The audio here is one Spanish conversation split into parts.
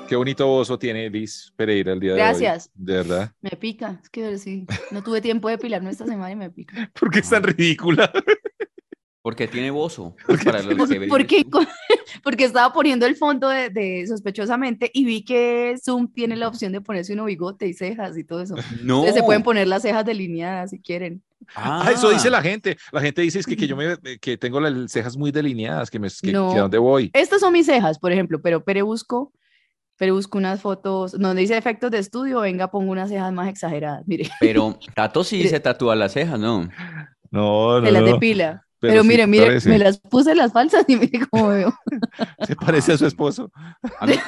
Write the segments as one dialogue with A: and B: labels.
A: Qué bonito oso tiene Liz Pereira el día de hoy,
B: Gracias.
A: de verdad.
B: Me pica. Es que sí, no tuve tiempo de depilarme esta semana y me pica.
A: ¿Por qué es tan
C: Ah,
A: ridícula?
C: porque tiene bozo. Pues
A: Porque
C: para
A: tiene-
C: los que ven
B: Porque,
C: esto.
B: porque estaba poniendo el fondo de sospechosamente y vi que Zoom tiene la opción de ponerse uno bigote y cejas y todo eso. Entonces se pueden
C: No.
B: poner las cejas delineadas si quieren.
A: Ah, eso dice
C: Ah,
A: la gente. La gente dice es que yo que tengo las cejas muy delineadas, que a
B: No,
A: dónde voy.
B: estas son mis cejas, por ejemplo, pero busco unas fotos donde dice efectos de estudio, venga, pongo unas cejas más exageradas, mire,
C: pero Tato sí se
B: mire,
C: tatúa las cejas, ¿no?
A: No,
B: se
A: no,
B: las
A: no.
B: depila.
A: Pero
B: Pero
A: sí
B: mire,
A: se
B: mire, me
A: parece.
B: las puse las falsas y mire cómo veo.
A: Se parece a su esposo.
C: A mí.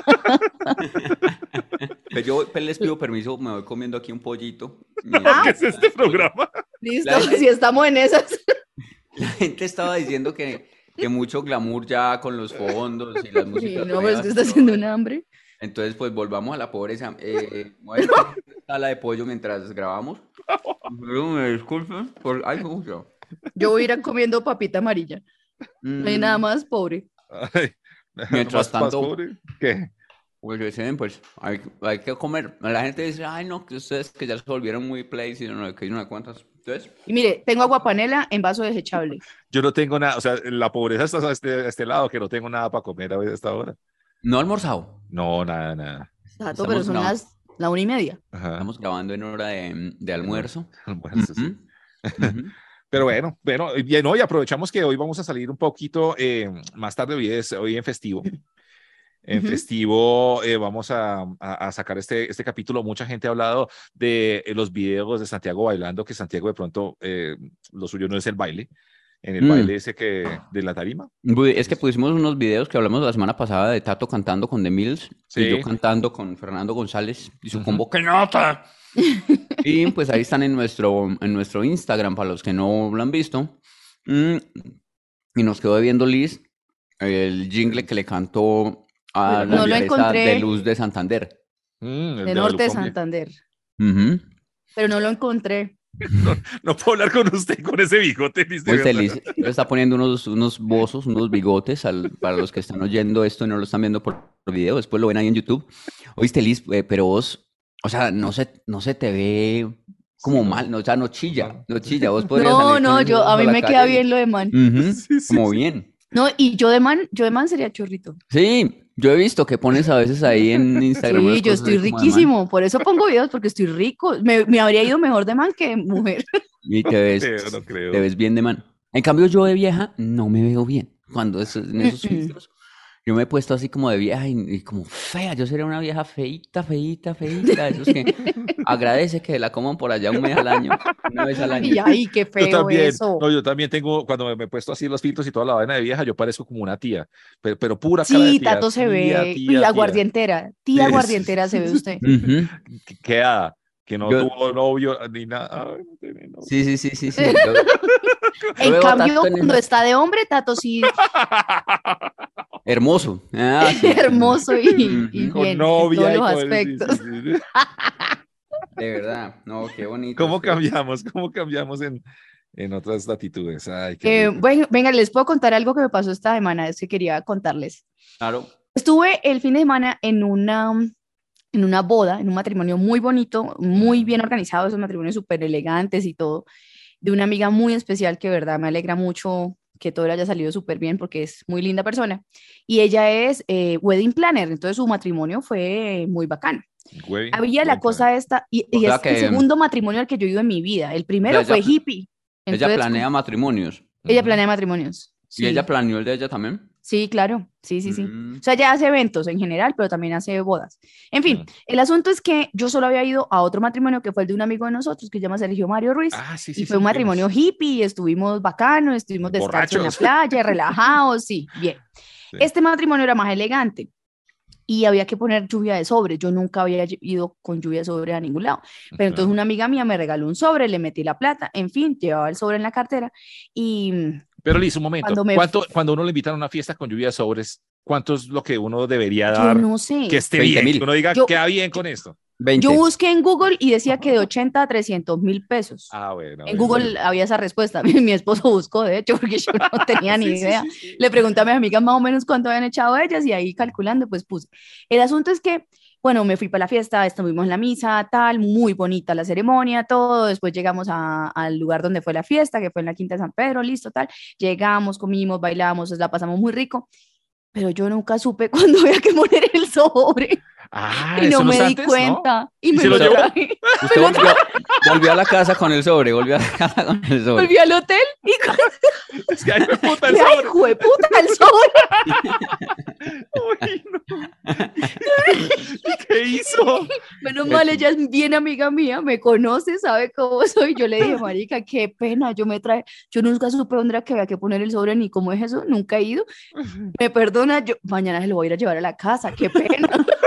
C: Pues yo pues, les pido permiso, me voy comiendo aquí un pollito.
A: ¿Qué
B: Ah,
A: es este programa?
B: listo,
C: La gente,
B: si estamos en esas.
C: la gente estaba diciendo que mucho glamour ya con los fondos y las
B: Sí,
C: músicas
B: no, pero es que
C: nuevas y
B: está
C: todo
B: haciendo un
C: eso.
B: hambre.
C: Entonces, pues volvamos a la pobreza. Voy a comer una sala de pollo mientras grabamos. Pero me disculpen por algo.
B: Yo voy a ir a comiendo papita amarilla. No hay nada
C: Mm,
B: más pobre.
A: Ay,
C: mientras
A: más
C: tanto,
A: pobre. ¿Qué?
C: pues dicen, pues hay que comer. La gente dice, ay, no, que ustedes que ya se volvieron muy plays y no, que hay una cuantas. Entonces,
B: Y mire, tengo agua panela en vaso desechable.
A: Yo no tengo nada, o sea, la pobreza está a este lado, que no tengo nada para comer a esta hora.
C: no he almorzado.
A: No, nada, nada.
B: Tato, pero
C: Estamos,
B: son la 1:30.
A: Ajá.
C: estamos grabando en hora de almuerzo.
A: Almuerzo, sí.
C: Ujú, ujú.
A: Pero bueno, y bien, hoy aprovechamos que hoy vamos a salir un poquito más tarde, hoy en festivo. En
B: Ujú.
A: festivo vamos a sacar este capítulo. Mucha gente ha hablado de los videos de Santiago bailando, que Santiago de pronto lo suyo no es el baile, en el
C: Mm.
A: baile ese que de la tarima.
C: Es que pusimos unos videos que hablamos la semana pasada de Tato cantando con The Mills y yo
A: Sí.
C: cantando con Fernando González y su
A: Ujú.
C: combo ¡Que nota! Y pues ahí están en nuestro Instagram para los que no lo han visto. Mm, y nos quedó viendo Liz el jingle que le cantó
A: De
C: a
A: la
C: la
B: No lo
A: cumbia.
C: alcaldesa de
B: encontré
C: Luz de Santander.
A: El
B: de
A: de la
B: Norte de
A: Lucumbia.
B: Santander,
C: Ujú.
B: pero no lo encontré.
A: No, no puedo hablar con usted con ese bigote, Liz, de
C: Oíste,
A: verdad.
C: Liz, le está poniendo unos bozos, unos bigotes para los que están oyendo esto y no lo están viendo por video, después lo ven ahí en YouTube. Oíste, Liz, pero vos, o sea, no se te ve
A: Sí,
C: como
A: no.
C: mal, no, o sea, no
A: No.
C: chilla, no chilla. Vos podrías
B: No,
C: salir con
B: no,
C: esos
B: a
C: ojos a
B: mí
C: la
B: me queda
C: calle
B: bien lo de man.
A: Sí, sí,
C: como
A: sí.
C: bien.
B: No, y yo de man sería chorrito.
C: Sí, yo he visto que pones a veces ahí en Instagram
B: Sí,
C: unas
B: yo
C: cosas
B: estoy
C: ahí como de man
B: riquísimo, por eso pongo videos, porque estoy rico. Me habría ido mejor de man que mujer.
C: y
A: No
C: te
A: creo.
C: ves bien de man. En cambio, yo de vieja no me veo bien. Cuando en esos
B: Mm-mm.
C: filtros. Yo me he puesto así como de vieja y como fea. Yo sería una vieja feíta, feíta, feíta. Esos que agradece que la coman por allá un mes al año, una vez al año.
B: Ay, ay, qué
A: Yo
B: feo
A: también,
B: eso.
A: no, yo también tengo, cuando me he puesto así los filtros y toda la vaina de vieja, yo parezco como una tía, pero pura cara de
B: Sí,
A: tía,
B: Tato se
A: tía,
B: ve. Uy,
A: tía, tía.
B: aguardientera. Tía
A: Sí, sí,
B: aguardientera se ve usted.
C: Ujú.
A: que queda, que no
C: Yo,
A: tuvo novio ni nada. Ay, no tiene novio.
C: sí, sí, sí, sí, sí. Yo
B: En
C: veo a Tato
B: cambio,
C: en
B: cuando
C: esas.
B: está de hombre, Tato sí,
C: Hermoso. Ah, sí.
B: hermoso y
C: Ujú.
A: Con
B: bien en todos
A: novia y
B: los
A: con... Sí, sí,
B: aspectos.
A: sí.
C: De verdad. No, qué bonito
A: ¿Cómo
C: usted.
A: cambiamos? ¿Cómo cambiamos en otras latitudes? Ay, qué risa.
B: Bueno, venga, les puedo contar algo que me pasó esta semana, es que quería contarles.
C: Claro.
B: Estuve el fin de semana en una boda, en un matrimonio muy bonito, muy bien organizado, esos matrimonios súper elegantes y todo, de una amiga muy especial que, de verdad, me alegra mucho que todo le haya salido súper bien porque es muy linda persona. Y ella es wedding planner, entonces su matrimonio fue muy bacano. Había la
A: Wedding planner.
B: cosa esta, y,
C: O
B: y
C: sea
B: es el
C: que
B: segundo matrimonio al que yo he ido en mi vida. El
C: o sea,
B: primero
C: ella,
B: fue hippie,
C: ella
B: entonces
C: planea matrimonios.
B: ella
A: Ujú.
B: planea matrimonios,
C: ¿Y ella
B: sí.
C: planeó el de ella también?
B: Sí, claro, sí, sí, sí.
C: Mm,
B: O sea, ella hace eventos en general, pero también hace bodas. En fin,
A: Mm.
B: el asunto es que yo solo había ido a otro matrimonio que fue el de un amigo de nosotros que se llama Sergio Mario Ruiz,
A: Ah, sí,
B: y
A: sí,
B: fue un
A: sí,
B: matrimonio
A: fuimos.
B: hippie, y estuvimos bacanos, estuvimos descalzos en la
A: Borrachos.
B: playa, relajados, sí, bien.
A: Sí.
B: Este matrimonio era más elegante y había que poner lluvia de sobre. Yo nunca había ido con lluvia de sobre a ningún lado, pero entonces
A: Ajá.
B: una amiga mía me regaló un sobre, le metí la plata, en fin, llevaba el sobre en la cartera y
A: Pero Liz, un momento.
B: cuando me
A: Cuando uno le invitan a una fiesta con lluvia de sobres, cuánto es lo que uno debería
B: yo
A: dar
B: no
A: que
B: sé,
A: esté
C: 20
A: bien? Que uno
C: mil.
A: diga,
B: yo,
A: queda bien
B: yo,
A: con esto.
C: 20.
B: Yo busqué en Google y decía que de 80 a 300.000 pesos.
A: Ah, bueno.
B: En Google había esa respuesta. Mi esposo buscó, de hecho, porque yo no tenía ni idea. Le pregunté a mis amigas más o menos cuánto habían echado ellas y ahí calculando, pues puse. El asunto es que, bueno, me fui para la fiesta, estuvimos en la misa, tal, muy bonita la ceremonia, todo. Después llegamos al lugar donde fue la fiesta, que fue en la Quinta de San Pedro, listo, tal. Llegamos, comimos, bailamos, la pasamos muy rico. Pero yo nunca supe cuándo había que poner el sobre.
A: Ah,
B: Y no
A: eso
B: me di
A: antes,
B: cuenta.
A: ¿no?
B: Y me
A: se
B: lo
A: lo llevó?
B: traje.
C: Usted volvió a la casa con el sobre, volvió a la casa con el sobre.
B: Volví al hotel y
A: Es que, ay, me puta el
B: ¡ay,
A: sobre.
B: jueputa, el sobre!
A: Uy, no. ¿Qué hizo?
B: Menos mal, ella es bien amiga mía, me conoce, sabe cómo soy. Yo le dije, marica, qué pena, yo nunca supe dónde era que había que poner el sobre, ni cómo es eso, nunca he ido. Me perdona, yo mañana se lo voy a ir a llevar a la casa, qué pena.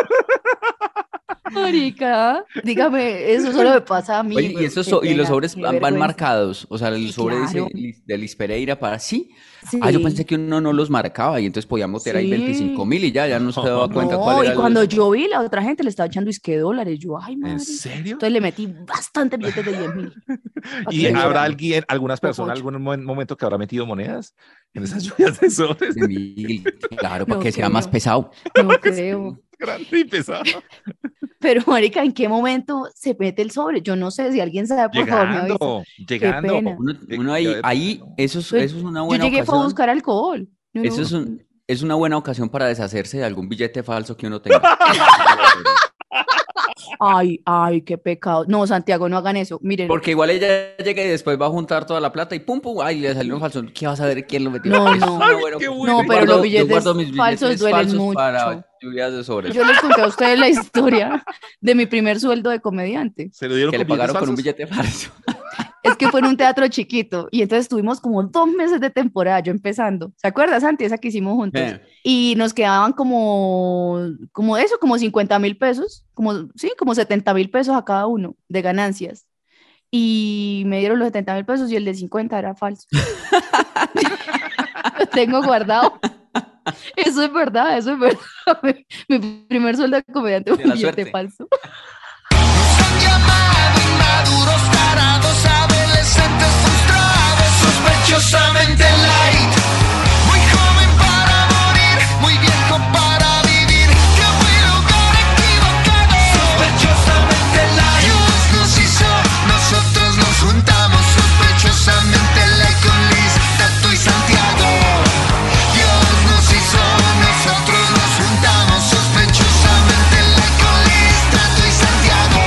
B: Marica, dígame, eso solo me pasa a mí.
C: Oye, y,
B: pero
C: esos
B: qué
C: y los
B: pena,
C: sobres
B: qué
C: van
B: vergüenza.
C: marcados, o sea, el
B: Sí,
C: sobre
B: claro.
C: dice de Liz Pereira para sí.
B: Sí.
C: Ah, yo pensé que uno no los marcaba y entonces podía meter ahí
B: Sí.
C: 25.000 y ya no se daba cuenta
B: No,
C: cuál
B: y
C: era
B: cuando
C: el...
B: yo vi, la otra gente le estaba echando $10, yo, ay,
A: ¿En
B: madre.
A: serio?
B: Entonces le metí bastante billetes de 10.000.
A: ¿Y
C: Eso.
A: habrá algunas personas,
B: Popocho.
A: algún momento que habrá metido monedas en esas lluvias de sobres?
C: de 1.000, claro, para
B: No
C: que sea más
B: creo.
C: pesado.
B: No creo.
A: Grande y pesado.
B: Pero, marica, ¿en qué momento se mete el sobre? Yo no sé, si alguien sabe, por favor, me avisa.
A: Llegando.
B: pena.
C: Uno ahí, eso es una
B: Yo
C: buena
B: llegué fue a
C: ocasión.
B: buscar alcohol. Yo
C: Eso
B: no-
C: es una buena ocasión para deshacerse de algún billete falso que uno tenga.
B: Ay, qué pecado. No, Santiago, no hagan eso. Miren,
C: Porque igual ella llega y después va a juntar toda la plata y pum, pum, ay, le salió un falso. ¿Qué vas a ver quién lo metió?
B: No,
C: Eso es
B: no.
C: una
A: Ay,
C: buena
A: qué
C: opción.
A: bueno.
B: no, pero los
C: Yo guardo
B: billetes
C: mis
B: falsos
C: billetes
B: duelen
C: falsos
B: mucho.
C: para lluvias de sobres.
B: Yo les conté a ustedes la historia de mi primer sueldo de comediante.
A: ¿Se lo dieron
C: Que le
A: con billetes
C: pagaron con un
A: falsos?
C: billete falso.
B: Es que fue en un teatro chiquito y entonces tuvimos como 2 meses de temporada, yo empezando. ¿Se acuerdas, Santi? Esa que hicimos juntos. Y nos quedaban como 50.000 pesos, como 70.000 pesos a cada uno de ganancias. Y me dieron los 70.000 pesos y el de 50 era falso. Lo tengo guardado. Eso es verdad, eso es verdad. Mi primer sueldo de comediante fue
C: De
B: un
C: la
B: billete
C: suerte.
B: falso.
D: Nos han llamado inmaduros, tarados, adolescentes frustrados, sospechosamente light. Muy joven para morir, muy viejo para vivir. Que fue lugar equivocado, sospechosamente light. Dios nos hizo, nosotros nos juntamos, sospechosamente light con Liz, Tato y Santiago. Dios nos hizo, nosotros nos juntamos, sospechosamente light con Liz, Tato y Santiago.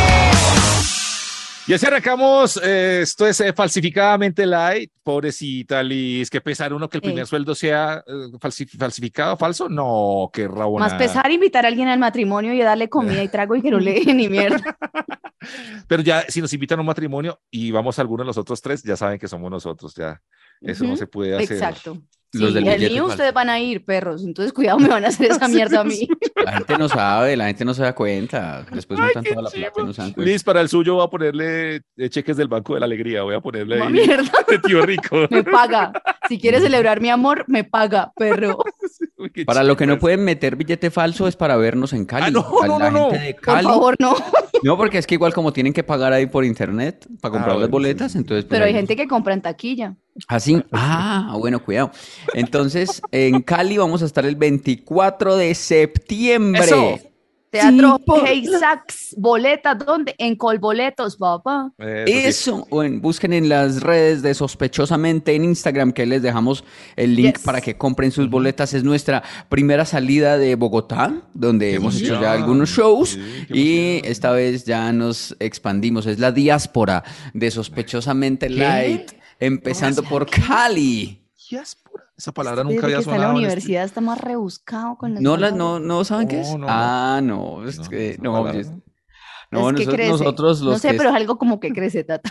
A: Y así arrancamos. Esto es falsificadamente light. Pobrecita Liz, qué pesar uno que el primer sueldo sea falsificado, falso. No, qué rabona.
B: Más pesar invitar a alguien al matrimonio y darle comida y trago y que no le deje ni mierda.
A: Pero ya, si nos invitan a un matrimonio y vamos a alguno de los otros tres, ya saben que somos nosotros. Ya, eso no se puede hacer.
B: Exacto.
C: Los
B: Sí,
C: del
B: el
C: billete
B: mío
C: falso.
B: ustedes van a ir, perros. Entonces, cuidado, me van a hacer esa mierda a mí.
C: La gente no sabe, la gente no se da cuenta. Después juntan
A: qué
C: toda la plata y no se dan cuenta.
A: Liz, para el suyo voy a ponerle cheques del Banco de la Alegría. Voy a ponerle
B: Una
A: ahí
B: mierda.
A: de tío rico.
B: Me paga. Si quieres celebrar mi amor, me paga, perro.
A: Uy, qué
C: Para lo que no
A: chicas.
C: pueden meter billete falso es para vernos en Cali.
A: Ah, no,
C: A
A: no,
C: la
A: no,
C: gente
A: no.
C: de
B: Por
C: Cali.
B: favor, no.
C: No, porque es que igual como tienen que pagar ahí por internet para comprar
A: Ah,
C: las
A: bueno,
C: boletas,
A: sí, sí.
C: entonces... pues,
B: Pero hay
C: ahí-
B: gente que compra en taquilla.
C: Así. Bueno, cuidado. Entonces, en Cali vamos a estar el 24 de septiembre.
A: Eso.
B: Teatro
C: Sí, por
B: Hey Sax, boletas, ¿dónde? En Colboletos, papá.
C: Eso, busquen en las redes de Sospechosamente en Instagram, que les dejamos el link
B: Yes.
C: para que compren sus boletas. Es nuestra primera salida de Bogotá, donde
A: Qué
C: hemos hecho
A: emoción.
C: ya algunos shows
A: Sí, qué
C: y
A: emoción.
C: esta vez ya nos expandimos. Es la diáspora de Sospechosamente Light, empezando por Cali.
A: Diáspora. Esa palabra
B: Desde
A: nunca había
B: que está en la
A: sonado.
B: universidad está más rebuscado con las
C: ¿No,
B: palabras.
C: no saben qué es?
A: No, no, no.
C: Ah, no, es
A: No,
C: que
A: esa
C: no,
A: palabra,
C: es-
A: ¿no?
C: no,
B: Es que crece.
C: nosotros los
B: No sé,
C: que
B: pero es algo como que crece, Tato.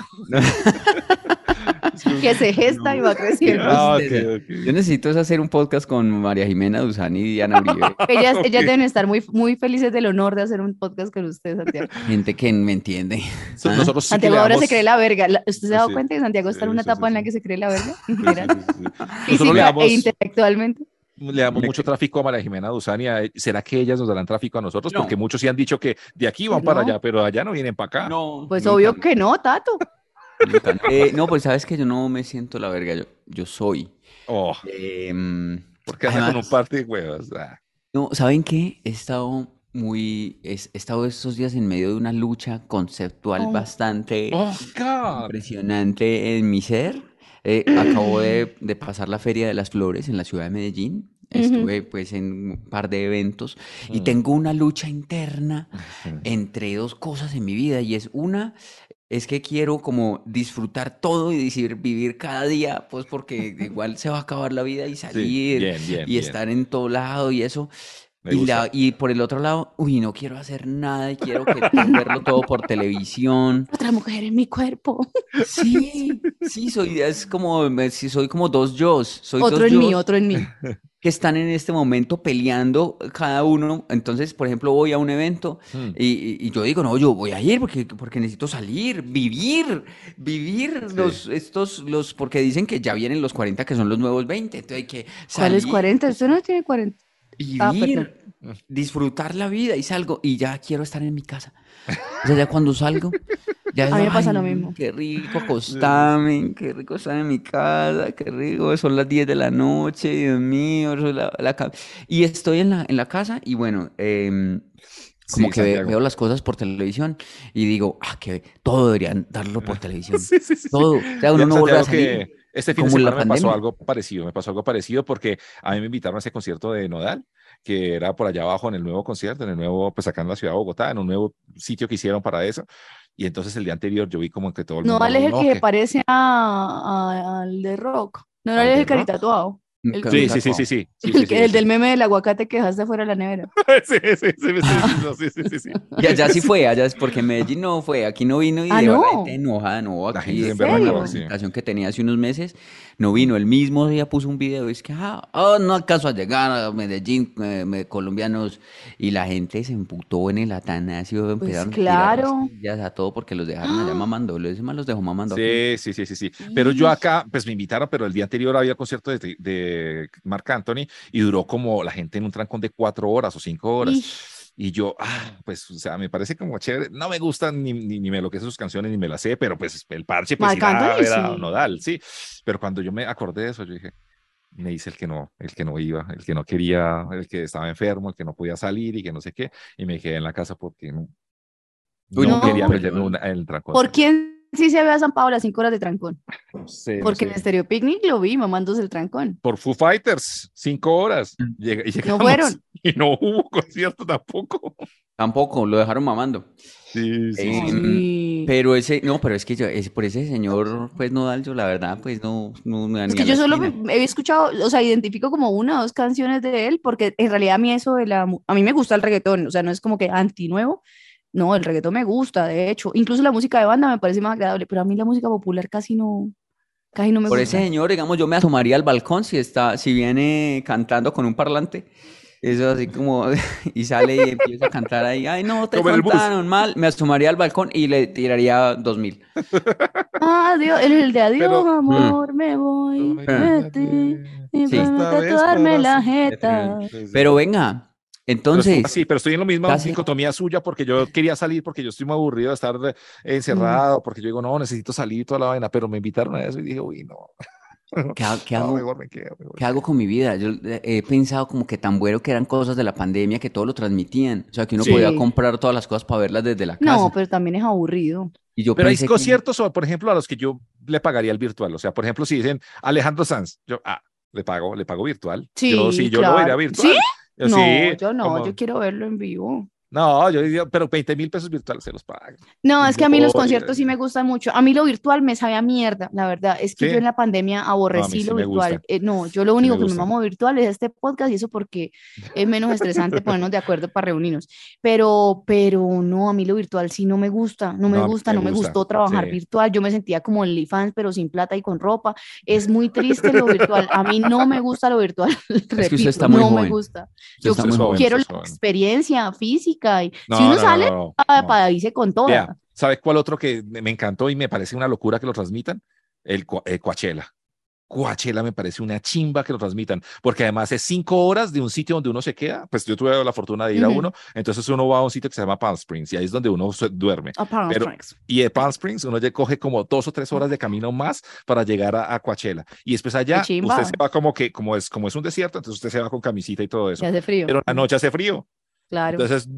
B: Que se gesta y va creciendo.
A: Ah, ok,
C: Yo
A: ok.
C: necesito es hacer un podcast con María Jimena Duzán y Diana Uribe.
B: Ellas
A: Ok.
B: deben estar muy, muy felices del honor de hacer un podcast con usted, Santiago.
C: Gente que me entiende.
A: So-
C: ¿Ah?
A: Nosotros sí que
B: Santiago
A: le
B: ahora
A: damos-
B: se cree la verga. ¿Usted se ha dado
A: Sí.
B: cuenta que Santiago está en una
A: Sí, sí,
B: etapa en la
A: sí.
B: que se cree la verga? En
A: Sí, sí,
B: general.
A: sí, sí. Nosotros le
B: Física
A: damos,
B: e intelectualmente.
A: le damos mucho tráfico a María Jimena Duzán y ¿será que ellas nos darán tráfico a nosotros?
C: No.
A: Porque muchos sí han dicho que de aquí van
B: Pues
A: para
B: no.
A: allá, pero allá no vienen para acá.
C: No,
B: Pues
C: nunca,
B: obvio que no, Tato.
C: nunca. No, pues sabes que yo no me siento la verga, yo soy.
A: Oh, porque anda con un
C: Además,
A: par de huevos. Ah.
C: no, ¿saben qué? He estado estos días en medio de una lucha conceptual
B: Oh.
C: bastante
A: Oh, God.
C: impresionante en mi ser. Acabo de pasar la Feria de las Flores en la ciudad de Medellín. Estuve pues en un par de eventos y
A: Mm.
C: tengo una lucha interna entre dos cosas en mi vida y es que quiero como disfrutar todo y decir, vivir cada día, pues porque igual se va a acabar la vida y
A: Sí,
C: salir
A: bien,
C: y
A: bien.
C: estar en todo lado y eso.
A: Me gusta.
C: Y por el otro lado, no quiero hacer nada y quiero verlo todo por televisión.
B: Otra mujer en mi cuerpo.
C: Sí, sí, soy como dos yos, soy
B: Otro
C: dos
B: en mí,
C: yos
B: otro en mí.
C: que están en este momento peleando cada uno. Entonces, por ejemplo, voy a un evento
A: Mm.
C: y yo digo, no, yo voy a ir porque necesito salir, vivir
A: Sí.
C: porque dicen que ya vienen los 40 que son los nuevos 20, entonces hay que
B: ¿Cuáles
C: salir,
B: 40? ¿Usted no tiene 40? Ah, perdón.
C: vivir, disfrutar la vida y salgo y ya quiero estar en mi casa. O sea, ya cuando salgo, ya es,
B: A mí me pasa lo
C: ay,
B: mismo.
C: qué rico acostarme, qué rico estar en mi casa, qué rico, son las 10 de la noche, Dios mío, y estoy en la casa y bueno, como
A: Sí,
C: que
A: Santiago.
C: veo las cosas por televisión y digo, que todo deberían darlo por televisión,
A: Sí, sí, sí, sí.
C: todo, o sea, uno
A: Mira,
C: no vuelve a
A: Santiago,
C: salir
A: que este fin de
C: como en la
A: semana
C: pandemia.
A: me pasó algo parecido porque a mí me invitaron a ese concierto de Nodal, que era por allá abajo en el nuevo concierto, en el nuevo, pues acá en la ciudad de Bogotá, en un nuevo sitio que hicieron para eso. Y entonces el día anterior yo vi como que todo el
B: No
A: mundo,
B: vale el
A: no,
B: que se
A: que
B: parece al de Rock. No
A: al
B: vale
A: de
B: el
A: rock.
B: caritatuado.
C: Un,
B: El
C: ca- un
A: Sí,
B: que,
A: sí, sí, sí,
C: tatuado.
A: sí, sí, sí,
B: el,
A: sí,
B: el
A: ese.
B: del meme del aguacate que dejaste fuera de la nevera.
A: Sí, sí, sí, sí, sí,
B: Ah,
A: sí, no, sí, sí, sí, sí.
C: Y allá sí fue, allá es porque en Medellín no fue, aquí no vino y
B: ah,
C: de verdad la gente
B: no.
C: enojada, no,
A: La
C: aquí
A: gente
B: ¿En
A: se
C: para una
A: emberracó,
B: serio?
A: sí.
C: presentación que tenía hace unos meses, no vino, el mismo día puso un video, es que, no alcanzo a llegar a Medellín, colombianos, y la gente se emputó en el Atanasio,
B: Pues
C: empezaron a tirar las
B: claro.
C: sillas a todo porque los dejaron allá mamando, los demás los dejó mamando aquí.
A: Sí, sí, sí, sí, sí. Pero yo
B: Y
A: acá, pues me invitaron, pero el día anterior había el concierto de Marc Anthony y duró como la gente en un trancón de 4 horas o 5 horas. Y yo, pues, o sea, me parece como chévere. No me gustan ni me lo que son sus canciones, ni me las sé, pero pues el parche, pues
B: Marc
A: ir a
B: Anthony,
A: ver a
B: sí.
A: Nodal, sí. Pero cuando yo me acordé de eso, yo dije, me dice el que no iba, el que no quería, el que estaba enfermo, el que no podía salir y que no sé qué. Y me quedé en la casa porque
C: Uy,
A: no
C: no,
A: quería
B: No.
C: pero yo,
A: meterme en el trancón,
B: ¿Por
A: Santiago.
B: quién sí se había zampado las 5 horas de trancón?
A: No sé, no
B: Porque en
A: sé.
B: Stereo Picnic lo vi mamándose el trancón.
A: Por Foo Fighters, 5 horas. Y
B: No
A: llegamos
B: fueron.
A: y no hubo concierto tampoco.
C: tampoco, lo dejaron mamando.
A: Sí, sí, sí, sí.
B: Ay.
C: Pero es que por ese señor, pues Nodal, yo la verdad, pues no me da
B: Es
C: ni
B: que
C: a la
B: yo solo
C: esquina.
B: he escuchado, o sea, identifico como una o dos canciones de él, porque en realidad a mí eso a mí me gusta el reggaetón, o sea, no es como que anti nuevo, no, el reggaetón me gusta, de hecho, incluso la música de banda me parece más agradable, pero a mí la música popular casi no me
C: Por ese
B: gusta.
C: señor, digamos, yo me asomaría al balcón si viene cantando con un parlante. Eso así como, y sale y empieza a cantar ahí, ay, no, te
A: Como en el bus.
C: contaron mal. Me asomaría al balcón y le tiraría 2000.
B: Adiós, el de adiós,
A: Pero,
C: Mm,
B: amor, me voy
A: ay,
B: de ti, y
C: sí,
B: para
A: esta vez
B: tatuarme
A: para
B: la
A: siempre.
B: jeta.
A: Sí, sí.
C: pero venga,
A: Pero estuvo
C: entonces,
A: así, pero estoy en lo mismo,
C: casi,
A: dicotomía suya, porque yo quería salir, porque yo estoy muy aburrido de estar
B: Mm.
A: encerrado, porque yo digo, no, necesito salir toda la vaina, pero me invitaron a eso y dije, uy, no,
C: ¿qué
A: no,
C: hago?
A: mejor me quedo, mejor
C: ¿Qué
A: me
C: hago
A: quedo.
C: con mi vida? Yo he pensado como que tan bueno que eran cosas de la pandemia que todo lo transmitían. O sea, que uno podía
A: Sí,
B: Sí,
C: comprar todas las cosas para verlas desde la
B: no,
C: casa.
B: pero también es aburrido.
C: Y yo
A: pero hay
C: pensé que,
A: conciertos, o, por ejemplo, a los que yo le pagaría el virtual. O sea, por ejemplo, si dicen Alejandro Sanz, yo, le pago virtual. Yo sí,
B: Sí,
A: yo lo vería
B: claro. ¿Sí?
A: virtual. Yo
B: No,
A: sí,
B: yo no, yo
A: como,
B: quiero verlo en vivo.
A: no, yo diría, pero 20.000 pesos virtuales se los pago.
B: No,
A: Y
B: es que a mí los
A: voy,
B: conciertos sí me gustan mucho. A mí lo virtual me sabe a mierda, la verdad. Es que yo
A: sí,
B: en la pandemia
A: no, a mí
B: aborrecí
A: sí
B: lo
A: me
B: virtual.
A: gusta,
B: No, yo lo
A: sí me
B: único que me
A: gusta.
B: mamo virtual es este podcast y eso porque es menos estresante ponernos de acuerdo para reunirnos. Pero no, a mí lo virtual sí no me gusta, no me
A: No, a mí
B: gusta,
A: me
B: no me
A: gusta,
B: gustó trabajar
A: sí.
B: virtual. Yo me sentía como en OnlyFans, pero sin plata y con ropa. Es muy triste lo virtual. A mí no me gusta lo virtual,
C: es que usted
B: repito,
C: está muy
B: no me
C: joven.
B: gusta.
C: Usted
B: Yo
C: está
A: Usted es
C: muy
A: joven,
C: joven.
A: usted
B: quiero la
A: es joven.
B: experiencia física y si
A: No,
B: uno
A: no, no,
B: sale,
A: no, no, no.
B: para irse con
A: Vea,
B: toda.
A: ¿sabe cuál otro que me encantó y me parece una locura que lo transmitan? El Coachella. Coachella me parece una chimba que lo transmitan, porque además es 5 horas de un sitio donde uno se queda. Pues yo tuve la fortuna de ir a uno, entonces uno va a un sitio que se llama Palm Springs y ahí es donde uno duerme.
B: Palm Springs.
A: Y de Palm Springs uno ya coge como 2 o 3 horas de camino más para llegar a Coachella. Y después allá usted se va como es un desierto, entonces usted se va con camisita y todo eso.
B: Ya hace frío.
A: Pero en la noche hace frío.
B: Claro.
A: Entonces,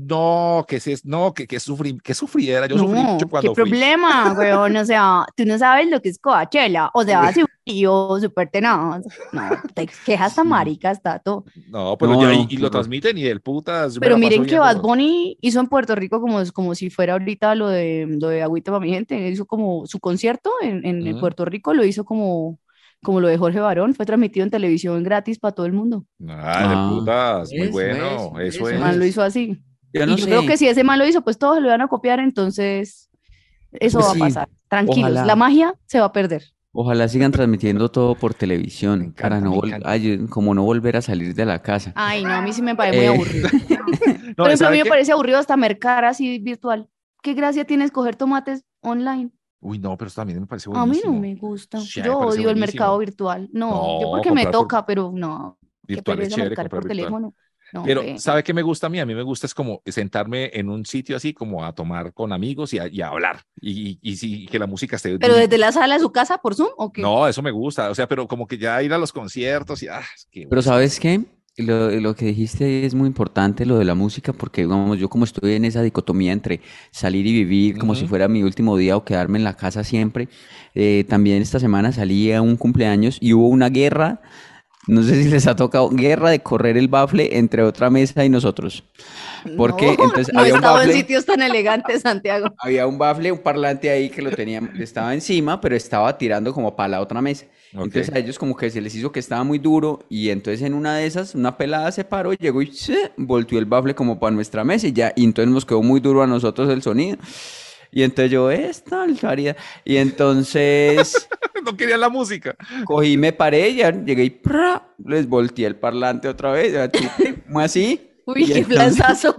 A: que sufriera. Yo sufrí mucho cuando
B: ¿qué
A: fui.
B: problema, weón? O sea, tú no sabes lo que es Coachella. O sea, hace un frío súper tenaz. No, te quejas tan maricas, Tato.
A: No, pero ya, y lo transmiten y del putas.
B: Pero miren que Bad Bunny hizo en Puerto Rico como si fuera ahorita lo de Agüita para mi gente. Hizo como su concierto en Puerto Rico, lo hizo como lo de Jorge Barón, fue transmitido en televisión gratis para todo el mundo.
A: De putas, muy bueno, eso es.
B: Ese man lo hizo así.
C: Yo no
B: y yo
C: sé.
B: creo que si ese man lo hizo, pues todos se lo van a copiar, entonces eso va a pasar. Tranquilos,
C: Ojalá.
B: la magia se va a perder.
C: Ojalá sigan transmitiendo todo por televisión,
A: encanta,
C: para no,
A: me encanta.
C: como no volver a salir de la casa.
B: Ay, no, a mí sí me parece muy aburrido.
A: No,
B: Por ejemplo, a
A: ¿sabe
B: mí me
A: qué?
B: parece aburrido hasta mercar así virtual. ¿Qué gracia tiene escoger tomates online?
A: Uy, no, pero eso también me parece
B: A mí
A: buenísimo.
B: no me gusta.
A: Sí,
B: Yo
A: me parece
B: odio el
A: buenísimo.
B: mercado virtual. No, yo
A: No,
B: porque me
A: comprar por
B: toca, pero no. Qué
A: virtual es
B: pereza
A: chévere,
B: mercar
A: comprar
B: por
A: virtual.
B: teléfono. No,
A: Pero,
B: hombre.
A: ¿sabe qué me gusta a mí? A mí me gusta es como sentarme en un sitio así como a tomar con amigos y a hablar. Y sí, que la música esté...
B: ¿Pero desde la sala de su casa por Zoom o qué?
A: No, eso me gusta. O sea, pero como que ya ir a los conciertos y... es que
C: Pero
A: gusto.
C: ¿sabes qué? Lo que dijiste es muy importante, lo de la música, porque digamos, yo como estoy en esa dicotomía entre salir y vivir como si fuera mi último día o quedarme en la casa siempre, también esta semana salí a un cumpleaños y hubo una guerra, no sé si les ha tocado, guerra de correr el bafle entre otra mesa y nosotros. Porque
B: No,
C: entonces
B: no he
C: había un
B: estado en
C: bafle,
B: sitios tan elegantes, Santiago.
C: había un bafle, un parlante ahí que lo tenía, estaba encima, pero estaba tirando como para la otra mesa.
A: Ok.
C: Entonces a ellos como que se les hizo que estaba muy duro y entonces en una de eses una pelada se paró y llegó y se volteó el bafle como para nuestra mesa y entonces nos quedó muy duro a nosotros el sonido. Y entonces yo, esta alcaría. Y entonces
A: No querían la música.
C: cogí, me paré, ya llegué y ¡pra! Les volteé el parlante otra vez, ya, como así.
B: Uy,
C: Y
B: qué
C: entonces-
B: planzazo.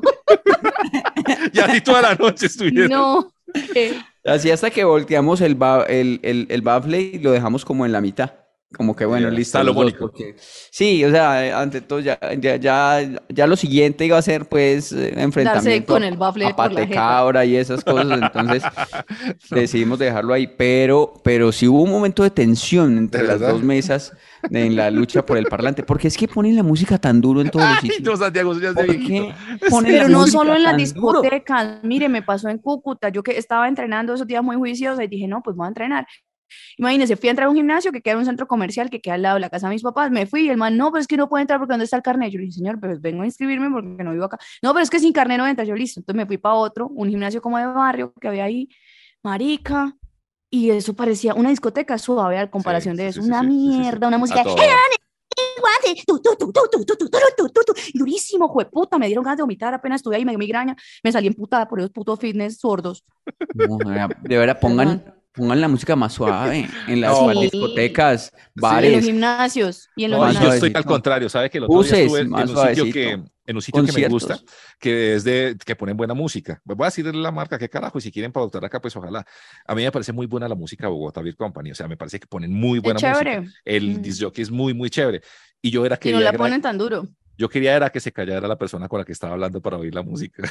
A: Y así toda la noche estuvieron.
B: No.
C: Así hasta que volteamos el bafle y lo dejamos como en la mitad. Como que bueno,
A: Ya,
C: listo. los dos,
A: salomónico.
C: porque- Sí, o sea, ante todo ya lo siguiente iba a ser pues enfrentamiento
B: con el bafle
C: a
B: por la jeta.
C: patecabra y esas cosas. Entonces decidimos dejarlo ahí. Pero sí hubo un momento de tensión entre
A: ¿De
C: las
A: verdad?
C: dos mesas en la lucha por el parlante. Porque es que ponen la música tan duro en todos los
A: Ay,
C: sitios.
A: no, Santiago, eso ya es de
C: ¿Por
A: viejito.
C: qué ponen
B: Pero
C: la
B: no
C: música
B: solo en las
C: tan duro?
B: discotecas. Mire, me pasó en Cúcuta. Yo que estaba entrenando esos días muy juiciosa y dije, no, pues voy a entrenar. Imagínense, fui a entrar a un gimnasio que queda en un centro comercial que queda al lado de la casa de mis papás. Me fui y el man, no, pero es que no puede entrar porque ¿dónde está el carnet? Yo le dije, señor, pues vengo a inscribirme porque no vivo acá. No, pero es que sin carnet no entra. Yo, listo. Entonces me fui para otro, un gimnasio como de barrio que había ahí, marica. Y eso parecía una discoteca suave a comparación de eso. Una mierda, una música.
A: A todo.
B: Y durísimo, jueputa, me dieron ganas de vomitar apenas estuve ahí, me dio migraña, me salí emputada por esos putos fitness sordos.
C: No, de verdad, pongan la música más suave en las
A: No.
C: discotecas,
B: En los
C: bares.
B: gimnasios y en los
A: No,
C: Más
A: yo
B: gimnasios.
A: estoy
C: suavecito.
A: al contrario, ¿sabe que el otro día
C: Buses,
A: estuve
C: más
A: en un sitio
C: suavecito.
A: que me gusta,
C: Conciertos.
A: que es que ponen buena música? Voy a decir la marca, qué carajo, y si quieren pautar acá, pues ojalá. A mí me parece muy buena la música de Bogotá Beer Company, o sea, me parece que ponen muy
B: Es
A: buena
B: chévere.
A: música. El disc jockey es muy, muy chévere. Y yo
B: Y no
A: quería,
B: la ponen tan duro.
A: yo quería era que se callara la persona con la que estaba hablando para oír la música.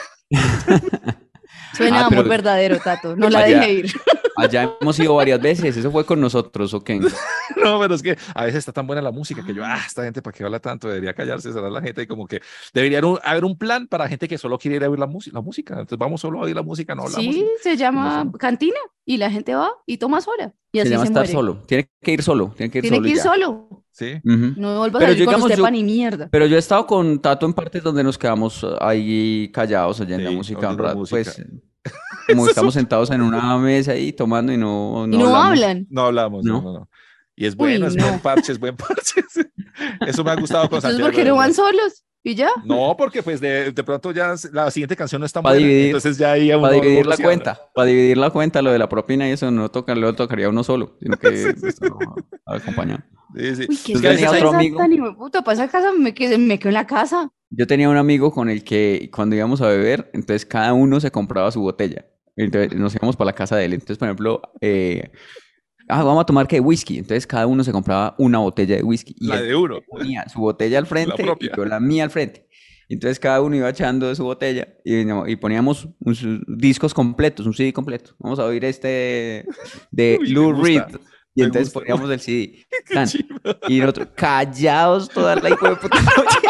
B: Suena
C: Ah,
B: amor
C: pero-
B: verdadero, Tato. No la
C: Allá-
B: dejé ir.
C: Allá hemos ido varias veces, eso fue con nosotros, ¿o qué?
A: No, pero es que a veces está tan buena la música que yo, esta gente, ¿para qué habla tanto? Debería callarse, será la gente, y como que debería haber un plan para gente que solo quiere ir a oír la música. Entonces vamos solo a oír la música, no hablamos.
B: Sí, se llama
A: ¿Cómo
B: cantina y la gente va y toma sola. Y
C: Se
B: así
C: llama
B: se
C: estar
B: muere.
C: solo, tiene que ir solo, tiene que ir
B: Tiene
C: solo
B: que
C: y
B: ir
C: ya.
B: solo.
A: Sí.
C: Ujú.
B: No vuelvas a
C: Pero
B: salir con
C: digamos,
B: usted
C: yo-
B: pa' ni mierda.
C: Pero yo he estado con Tato en partes donde nos quedamos ahí callados oyendo
A: Sí,
C: música un
A: oyendo
C: rato,
A: música.
C: pues como estamos sentados en una mesa ahí tomando y no
B: Y no
C: hablamos.
B: hablan.
A: No hablamos, no,
C: No.
A: no, no. Y es bueno,
B: Uy,
A: es
B: no.
A: buen parche, es buen parche. Eso me ha gustado con
B: Entonces,
A: Santiago.
B: ¿por qué
A: de
B: no van
A: verdad.
B: solos? ¿Y ya?
A: No, porque pues de pronto ya la siguiente canción no es tan
C: Pa'
A: buena.
C: dividir-
A: Entonces ya ahí a
C: Para
A: uno-
C: dividir
A: uno
C: la
A: se habla.
C: cuenta, para dividir la cuenta, lo de la propina y eso no tocaría a uno solo, sino que acompañado.
A: Sí, sí.
B: Uy, qué
A: Es que a veces
C: tenía
A: hay-
C: otro amigo.
B: tan hijueputa, para esa casa me quedo en la casa.
C: Yo tenía un amigo con el que cuando íbamos a beber, entonces cada uno se compraba su botella. Entonces nos íbamos para la casa de él. Entonces, por ejemplo, vamos a tomar ¿qué? Whisky. Entonces cada uno se compraba una botella de whisky. Y
A: La
C: él
A: de uno.
C: ponía su botella al
A: La
C: frente y
A: propia.
C: yo la mía al frente. Entonces cada uno iba echando de su botella y poníamos discos completos, un CD completo. Vamos a oír este de
A: Uy, me
C: Lou
A: gusta,
C: Reed. Y
A: me
C: entonces
A: gusta.
C: poníamos el CD.
A: Qué
C: Tan.
A: chimba.
C: Y nosotros callados toda la hijo de puta noche,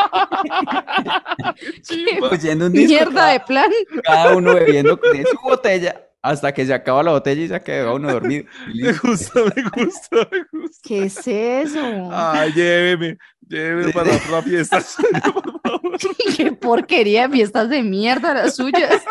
A: Qué chimba.
C: oyendo un disco,
B: Mierda de plan.
C: cada uno bebiendo de su botella hasta que se acaba la botella y se quedaba uno dormido. Y
A: Me
C: listo.
A: gusta, me gusta, me gusta.
B: ¿Qué es eso?
A: Ay, lléveme para otra fiesta. Por favor.
B: Qué porquería de fiestas de mierda las suyas.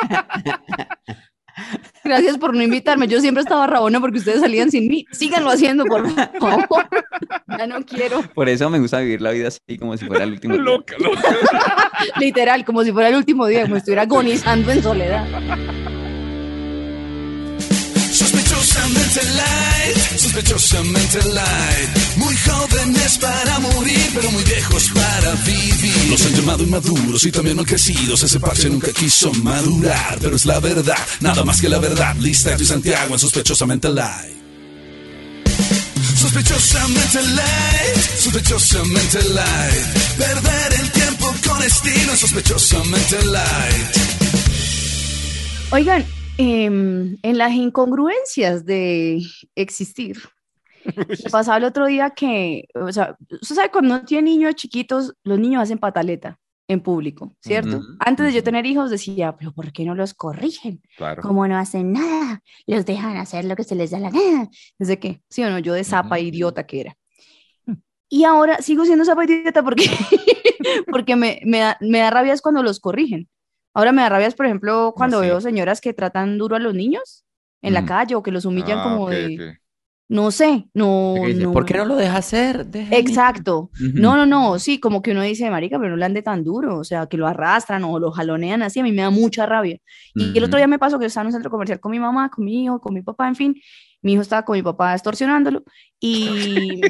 B: Gracias por no invitarme. Yo siempre estaba rabona porque ustedes salían sin mí. Síganlo haciendo, por favor. Ya no quiero.
C: Por eso me gusta vivir la vida así como si fuera el último día.
A: Loca, loca.
B: Literal, como si fuera el último día, como si estuviera agonizando en soledad.
D: Sospechosamente light, sospechosamente light. Muy jóvenes para morir, pero muy viejos para vivir. Los han llamado inmaduros y también mal crecidos. Ese parche nunca quiso madurar, pero es la verdad, nada más que la verdad. Lista y Santiago en Sospechosamente light. Sospechosamente light, sospechosamente light. Perder el tiempo con estilo en Sospechosamente light.
B: Oigan, en las incongruencias de existir, me pasaba el otro día que, o sea, usted sabe, cuando uno tiene niños chiquitos, los niños hacen pataleta en público, ¿cierto?
C: Ujú,
B: Antes de yo
C: ujú.
B: tener hijos decía, pero ¿por qué no los corrigen?
A: Claro.
B: Como no hacen nada, los dejan hacer lo que se les da la gana. ¿Desde qué? ¿Sí o no? Yo de zapa
A: Ujú.
B: idiota que era. Y ahora sigo siendo zapa idiota porque, porque me da rabia es cuando los corrigen. Ahora me da rabia, por ejemplo, cuando
A: Así.
B: veo señoras que tratan duro a los niños en la
C: Mm.
B: calle o que los humillan
A: Ah,
B: como
A: ok,
B: de,
A: ok.
B: no sé, no,
C: ¿Qué dice?
B: no.
C: ¿Por qué no lo deja hacer? Déjeme.
B: Exacto.
C: Ujú.
B: No, sí, como que uno dice, marica, pero no le ande tan duro, o sea, que lo arrastran o lo jalonean así, a mí me da mucha rabia. Y el otro
C: Ujú.
B: día me pasó que yo estaba en un centro comercial con mi mamá, con mi hijo, con mi papá, en fin, mi hijo estaba con mi papá extorsionándolo y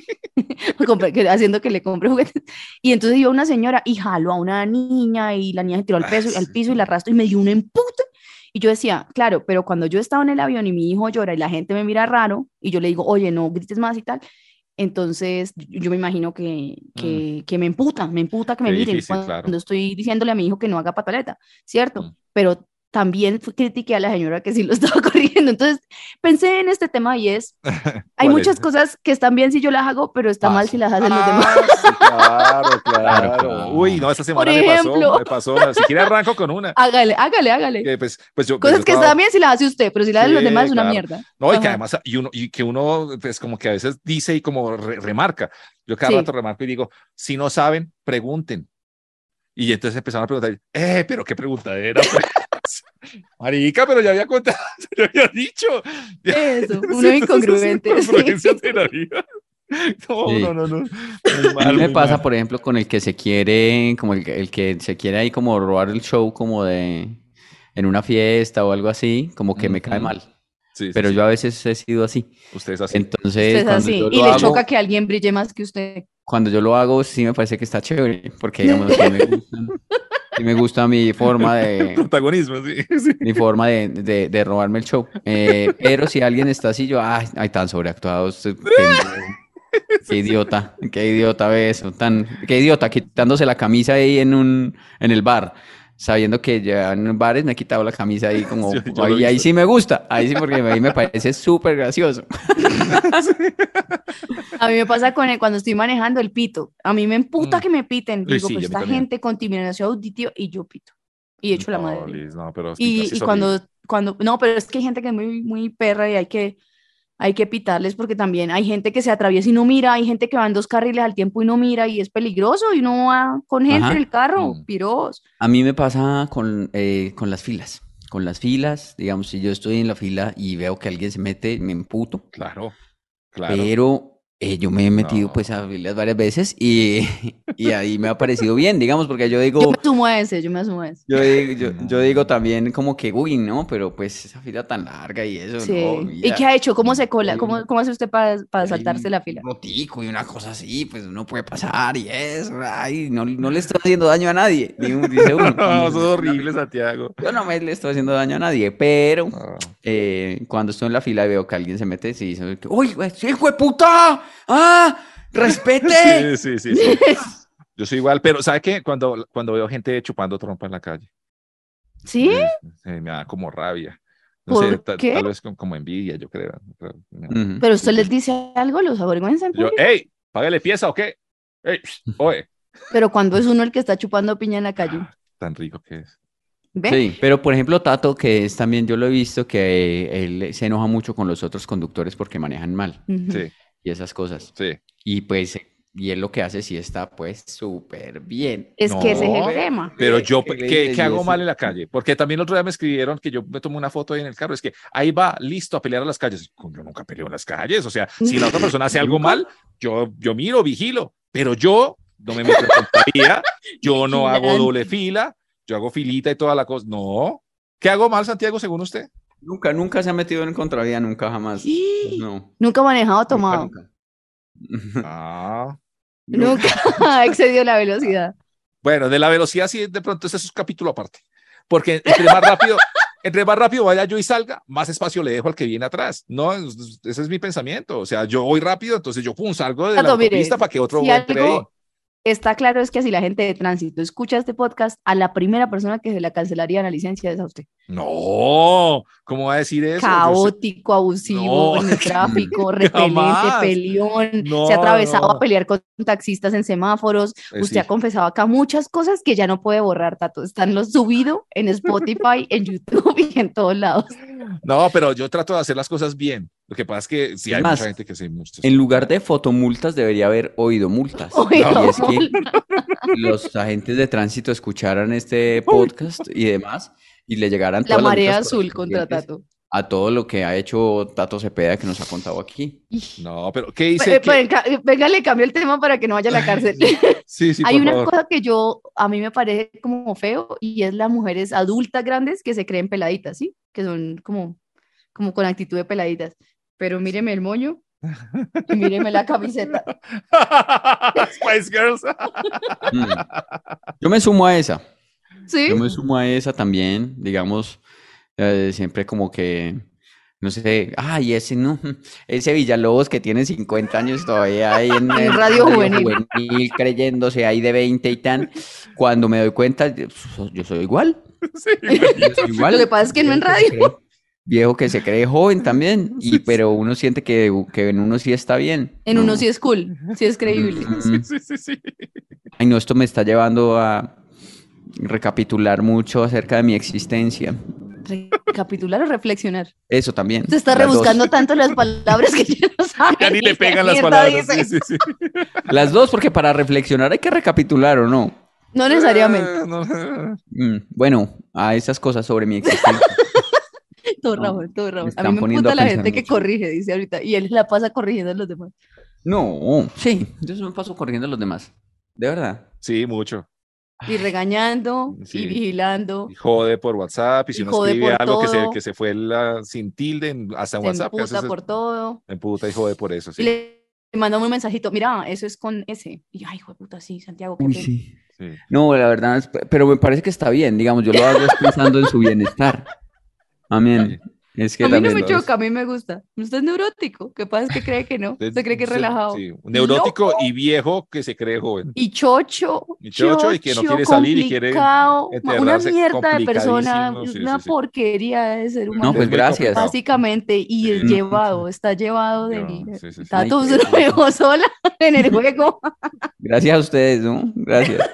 B: haciendo que le compre juguetes. Y entonces iba una señora y jaló a una niña y la niña se tiró al piso y la arrastró y me dio un empute. Y yo decía, claro, pero cuando yo estaba en el avión y mi hijo llora y la gente me mira raro y yo le digo, oye, no grites más y tal, entonces yo me imagino que me emputa que me
A: Qué
B: miren
A: difícil,
B: cuando
A: claro.
B: estoy diciéndole a mi hijo que no haga pataleta, ¿cierto?
A: Mm.
B: Pero también critiqué a la señora que sí lo estaba corrigiendo. Entonces pensé en este tema y es, hay
A: ¿Cuál
B: muchas
A: es?
B: cosas que están bien si yo las hago, pero está mal
C: Paso.
B: si las hacen los demás.
A: Ah, sí, claro,
C: Claro,
A: claro.
C: claro.
A: Uy, no, esta
B: Por
A: semana
B: ejemplo,
A: me pasó. Si quiere arranco con una.
B: hágale.
A: Que, pues yo
B: Cosas que
A: estaba.
B: están bien si las hace usted, pero si las hacen los demás
A: Sí,
B: es una
A: claro.
B: mierda.
A: No, y que
B: Ajá.
A: además, y que uno, pues como que a veces dice y como remarca. Yo cada
B: Sí.
A: rato remarco y digo, si no saben, pregunten. Y entonces empezaron a preguntar, pero qué preguntadera, pues. Marica, pero ya había contado, ya había dicho.
B: Eso, uno es incongruente. Sí.
A: Incongruencias de la vida. No,
C: Sí.
A: no. Muy
C: A
A: mal,
C: mí me
A: muy
C: pasa,
A: mal.
C: por ejemplo, con el que se quiere, como el que se quiere ahí como robar el show como de en una fiesta o algo así, como que me cae
A: Ujú.
C: mal.
A: Sí,
C: Pero
A: sí.
C: yo a veces he sido así.
A: Usted es así.
C: Entonces,
B: Usted es
C: cuando
B: así.
C: yo
B: Y
C: lo
B: le
C: hago,
B: choca que alguien brille más que usted.
C: cuando yo lo hago, sí me parece que está chévere, porque digamos, sí me gusta mi forma
A: Protagonismo, sí. Sí.
C: mi forma de robarme el show. Pero si alguien está así, yo, ay, tan sobreactuado, qué idiota ve eso, qué idiota, quitándose la camisa ahí en el bar, sabiendo que ya en bares me he quitado la camisa ahí como,
A: Yo lo he
C: ahí
A: visto.
C: sí me gusta, ahí sí porque ahí me parece súper gracioso.
B: A mí me pasa cuando estoy manejando el pito. A mí me emputa
A: Mm.
B: que me piten.
A: Uy,
B: Digo,
A: sí,
B: pero
A: a mí
B: esta
A: también.
B: gente con contaminación auditiva y yo pito. Y echo la
A: No,
B: madre.
A: Liz, no, pero es que así
B: Y
A: es horrible.
B: no, pero es que hay gente que es muy, muy perra y hay que pitarles porque también hay gente que se atraviesa y no mira, hay gente que va en dos carriles al tiempo y no mira y es peligroso y uno va con gente
C: Ajá.
B: en el carro,
A: Mm.
B: piros.
C: A mí me pasa con las filas. Con las filas, digamos, si yo estoy en la fila y veo que alguien se mete, me emputo.
A: Claro.
C: Pero Yo me he metido pues a
A: No.
C: filas varias veces y ahí me ha parecido bien, digamos, porque yo
B: Yo
C: digo,
B: me sumo a ese, yo me asumo a ese.
C: yo digo
A: No.
C: también como que, uy, no, pero pues esa fila tan larga y eso, no,
B: Sí. ¿Y qué
C: mira,
B: ha hecho? ¿Cómo se cola?
C: hay un,
B: ¿Cómo hace usted para
C: hay
B: saltarse
C: un
B: la fila?
C: rotico y una cosa así, pues uno puede pasar y eso, ay, no le estoy haciendo daño a nadie, dice uno, cuando
A: No,
C: se
A: eso es
C: mete en la
A: horrible,
C: fila.
A: Santiago.
C: Yo no me le estoy haciendo daño a nadie, pero
A: No.
C: cuando estoy en la fila y veo que alguien se mete, sí, dice, ¡uy, sí, hijo de puta! ¡Ah! ¡Respete!
A: Sí, sí, sí, sí. Yo soy igual, pero ¿sabe qué? Cuando veo gente chupando trompa en la calle,
B: ¿Sí?
A: me da como rabia. No sé,
B: ¿Por qué?
A: tal vez como envidia, yo creo.
C: Ujú.
B: ¿Pero
A: Sí,
B: usted
A: sí.
B: les dice algo? ¿Los avergüenza en
A: Yo,
B: público?
A: hey, págale pieza o qué. Hey, oye.
B: Pero cuando es uno el que está chupando piña en la calle.
A: Tan rico que es.
B: ¿Ve?
C: Sí, pero por ejemplo Tato, que es también, yo lo he visto, que él se enoja mucho con los otros conductores porque manejan mal
B: Ujú.
A: Sí,
C: y esas cosas.
A: sí.
C: Y pues, y él lo que hace sí está pues súper bien.
B: Es que ese es el
A: No,
B: tema.
A: pero yo,
C: ¿Qué le
A: ¿qué,
C: dices?
A: qué
C: Y
A: hago
C: eso,
A: mal en la calle? Porque también el otro día me escribieron que yo me tomo una foto ahí en el carro. Es que ahí va, listo a pelear a las calles. Yo nunca peleo en las calles. O sea, si la otra persona hace algo
C: ¿nunca?
A: mal, yo miro, vigilo. Pero yo no me meto en contravía. Yo no hago doble
B: Vigilante.
A: fila. Yo hago filita y toda la cosa. No. ¿Qué hago mal, Santiago, según usted?
C: Nunca se ha metido en contravía, nunca jamás. No,
B: Nunca ha manejado
C: nunca,
B: tomado.
C: nunca.
A: Ah.
B: Nunca ha excedido la velocidad.
A: Bueno, de la velocidad sí, de pronto ese es un capítulo aparte. Porque entre más rápido vaya yo y salga, más espacio le dejo al que viene atrás. No, ese es mi pensamiento. O sea, yo voy rápido, entonces yo pum, salgo de la
B: Tato,
A: autopista
B: mire,
A: para que otro
B: si
A: entre ahí.
B: algo está claro es que si la gente de tránsito escucha este podcast, a la primera persona que se la cancelaría la licencia es a usted.
A: No, ¿cómo va a decir eso? Yo sé,
B: Caótico, abusivo
A: no,
B: en el tráfico, repelente,
A: jamás.
B: peleón, se ha
A: No,
B: atravesado a
A: no.
B: pelear con taxistas en semáforos. Usted ha
A: Sí.
B: confesado acá muchas cosas que ya no puede borrar, Tato. Están los subido en Spotify, en YouTube y en todos lados.
A: No, pero yo trato de hacer las cosas bien. Lo que pasa es que sí
C: Es
A: hay mucha
C: más,
A: gente que se muchas.
C: en lugar de fotomultas debería haber oído multas.
B: Oiga,
C: Y es que los agentes de tránsito escucharan este podcast y demás y le llegaran
B: la
C: todas las
B: marea
C: multas
B: azul contra
C: correspondientes
B: Tato.
C: a todo lo que ha hecho Tato Cepeda que nos ha contado aquí.
A: No, pero ¿qué dice?
B: Venga, le cambio el tema para que no vaya a la cárcel.
A: Sí, sí,
B: Hay
A: por
B: una
A: favor.
B: cosa que a mí me parece como feo y es las mujeres adultas grandes que se creen peladitas, ¿sí? Que son como con actitud de peladitas. Pero míreme el moño y míreme la camiseta.
A: Spice Girls.
C: Mm. Yo me sumo a esa.
B: ¿Sí?
C: Yo me sumo a esa también, digamos, siempre como que, no sé, ay, ese no, ese Villalobos que tiene 50 años todavía ahí en
B: En
C: el
B: Radio Juvenil.
C: Juvenil creyéndose ahí de 20 y tan, cuando me doy cuenta, yo soy igual,
A: Sí,
C: yo soy igual.
B: Lo que pasa es que no en
C: Viejo
B: radio.
C: viejo que se cree joven también,
A: sí,
C: pero uno siente que en uno sí está bien.
B: En
C: ¿no?
B: uno sí es cool, sí es creíble.
C: Mm.
A: sí, sí, sí.
C: Ay, no, esto me está llevando a recapitular mucho acerca de mi existencia.
B: Recapitular o reflexionar.
C: Eso también.
B: Se está
C: las dos.
B: rebuscando tanto las palabras que ya no sabe
A: Ya ni le
B: qué
A: pegan las
B: mierda
A: palabras.
B: dice.
A: Sí, sí, sí.
C: Las dos, porque para reflexionar hay que recapitular o no.
B: No necesariamente.
A: No.
C: Bueno, a esas cosas sobre mi existencia.
B: Todo
C: No,
B: Ramón, todo
C: me
B: Ramón. A
C: están
B: mí me
C: poniendo a
B: emputa la
C: pensar
B: gente que
C: mucho.
B: corrige, dice ahorita, y él la pasa corrigiendo a los demás.
C: No, sí, yo eso me paso corriendo a los demás. De verdad.
A: Sí, mucho.
B: Y regañando,
A: Sí.
B: y vigilando,
A: Y jode por WhatsApp. Y si
B: y
A: uno
B: jode
A: escribe
B: por
A: algo
B: todo,
A: que se fue sin tilde hasta en
B: se
A: WhatsApp, que a
B: emputa
A: veces
B: por todo,
A: se emputa y jode por eso,
B: y
A: sí.
B: le manda un mensajito, mira, eso es con ese. Y yo, ay, hijo de puta, sí, Santiago, qué
C: Uy,
B: pena.
C: sí.
A: Sí.
C: No, la verdad, pero me parece que está bien, digamos, yo lo hago es pensando en su bienestar. Amén. Es que
B: A mí no
C: también
B: me
C: lo
B: choca, a mí me gusta. Usted es neurótico, que pasa es que cree que no, usted cree que es relajado.
A: Sí, un neurótico
B: Loco
A: y viejo que se cree joven.
B: y chocho,
A: Y chocho y que no quiere salir y quiere
B: complicado, una
A: enterrarse,
B: mierda de persona,
A: complicadísimo. Sí,
B: una
A: sí, sí.
B: porquería de ser
C: No,
B: humano.
C: pues
A: Es muy
C: gracias.
A: complicado.
B: Básicamente, y es
A: Sí.
B: llevado, está llevado
A: Yo,
B: de...
A: sí, sí, sí.
B: Tato,
C: Ay,
B: usted lo dejó sola en el juego.
C: Gracias a ustedes, ¿no? Gracias.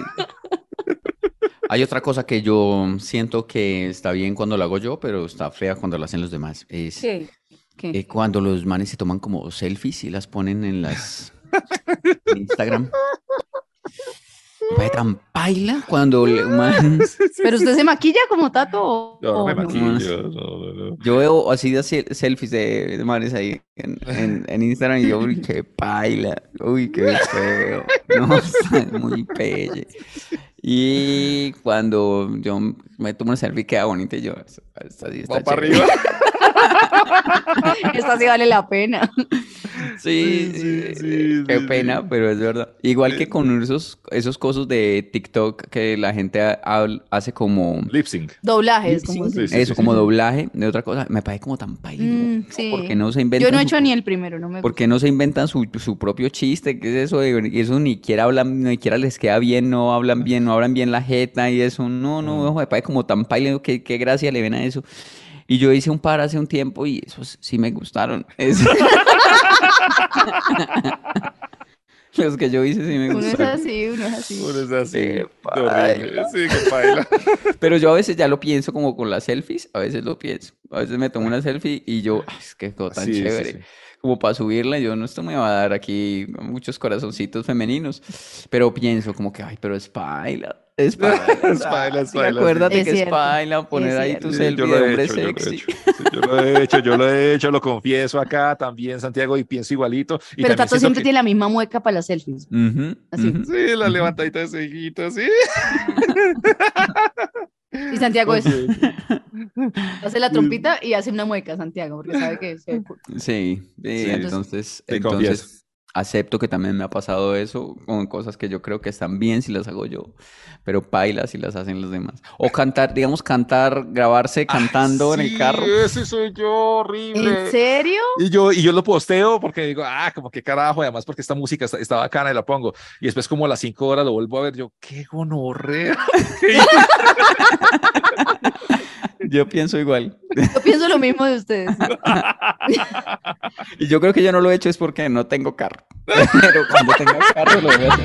C: Hay otra cosa que yo siento que está bien cuando lo hago yo, pero está fea cuando lo hacen los demás. Es
B: ¿Qué?
C: cuando los manes se toman como selfies y las ponen en las en Instagram. Fue tan paila cuando man,
B: ¿Pero usted se maquilla como Tato
A: Yo no me
B: o no?
A: maquillo, no.
C: yo veo así de selfies de manes ahí en Instagram y yo, uy, qué paila, uy, qué feo, no, está muy pelle. Y cuando yo me tomo una selfie queda bonita y yo, esta sí está
A: Va para
C: chévere.
A: arriba.
B: Esta sí vale la pena.
C: Sí,
A: Sí,
C: qué
A: sí,
C: pena,
A: sí.
C: pero es verdad. Igual que con esos cosas de TikTok que la gente hace como
A: Lip sync.
B: Doblajes,
C: lip
B: como
C: sync,
A: Sí,
B: así.
A: sí,
C: eso,
A: sí,
C: como
A: sí.
C: doblaje de otra cosa, me parece como tan paila. ¿No? ¿Por qué
B: Sí.
C: no se
B: Yo
C: inventan
B: no he
C: su
B: hecho ni el primero, no me
C: ¿Por
B: gusta.
C: qué no se inventan su propio chiste? ¿Qué es eso? Y eso ni siquiera hablan, ni siquiera les queda bien, no hablan bien, no hablan bien la jeta y eso. No, no,
A: Mm.
C: ojo, me parece como tan paila, qué gracia le ven a eso. Y yo hice un par hace un tiempo y esos sí me gustaron. Los que yo hice sí me
B: Uno es
C: gustaron.
B: así, uno es así.
A: Uno es así,
C: Qué
A: de horrible.
C: paila.
A: Sí, qué paila.
C: Pero yo a veces ya lo pienso como con las selfies, a veces lo pienso. A veces me tomo una selfie y yo, "Ay, es que quedó tan
A: Sí, sí,
C: chévere.
A: sí.
C: Como para subirla, yo no, esto me va a dar aquí muchos corazoncitos femeninos. Pero pienso como que, ay, pero es paila. Es paila.
A: Es paila,
C: Sí,
A: sí.
C: acuérdate
B: Es
C: que es
B: cierto,
C: paila poner
B: es
C: ahí tu
B: cierto.
A: Sí, yo
C: selfie
A: lo
C: de
A: he
C: hombre
A: hecho, yo lo he
C: sexy.
A: hecho. Sí, yo lo he hecho, lo confieso acá también, Santiago, y pienso igualito. Y
B: Pero
A: también
B: Tato
A: siento
B: siempre
A: que,
B: tiene la misma mueca para las selfies.
C: Ujú,
B: Así.
C: ujú,
A: sí, la
C: ujú.
A: levantadita de cejitas, sí.
B: Y Santiago es,
A: Confieso.
B: hace la
A: Sí,
B: trompita y hace una mueca, Santiago, porque sabe que se ve cool.
C: Sí,
B: Entonces,
A: sí, confieso.
C: entonces acepto que también me ha pasado eso con cosas que yo creo que están bien si las hago yo, pero paila si las hacen los demás. O cantar, digamos, cantar, grabarse
A: Ay,
C: cantando en el
A: sí,
C: carro.
A: ese soy yo,
B: ¿en
A: horrible.
B: serio?
A: Y yo lo posteo porque digo, como qué carajo, y además porque esta música está bacana y la pongo. Y después como a las 5 horas lo vuelvo a ver, yo, qué gonorrea.
C: Yo pienso igual.
B: Yo pienso lo mismo de ustedes. Sí.
C: Y yo creo que yo no lo he hecho es porque no tengo carro. Pero cuando tenga carro lo voy a hacer.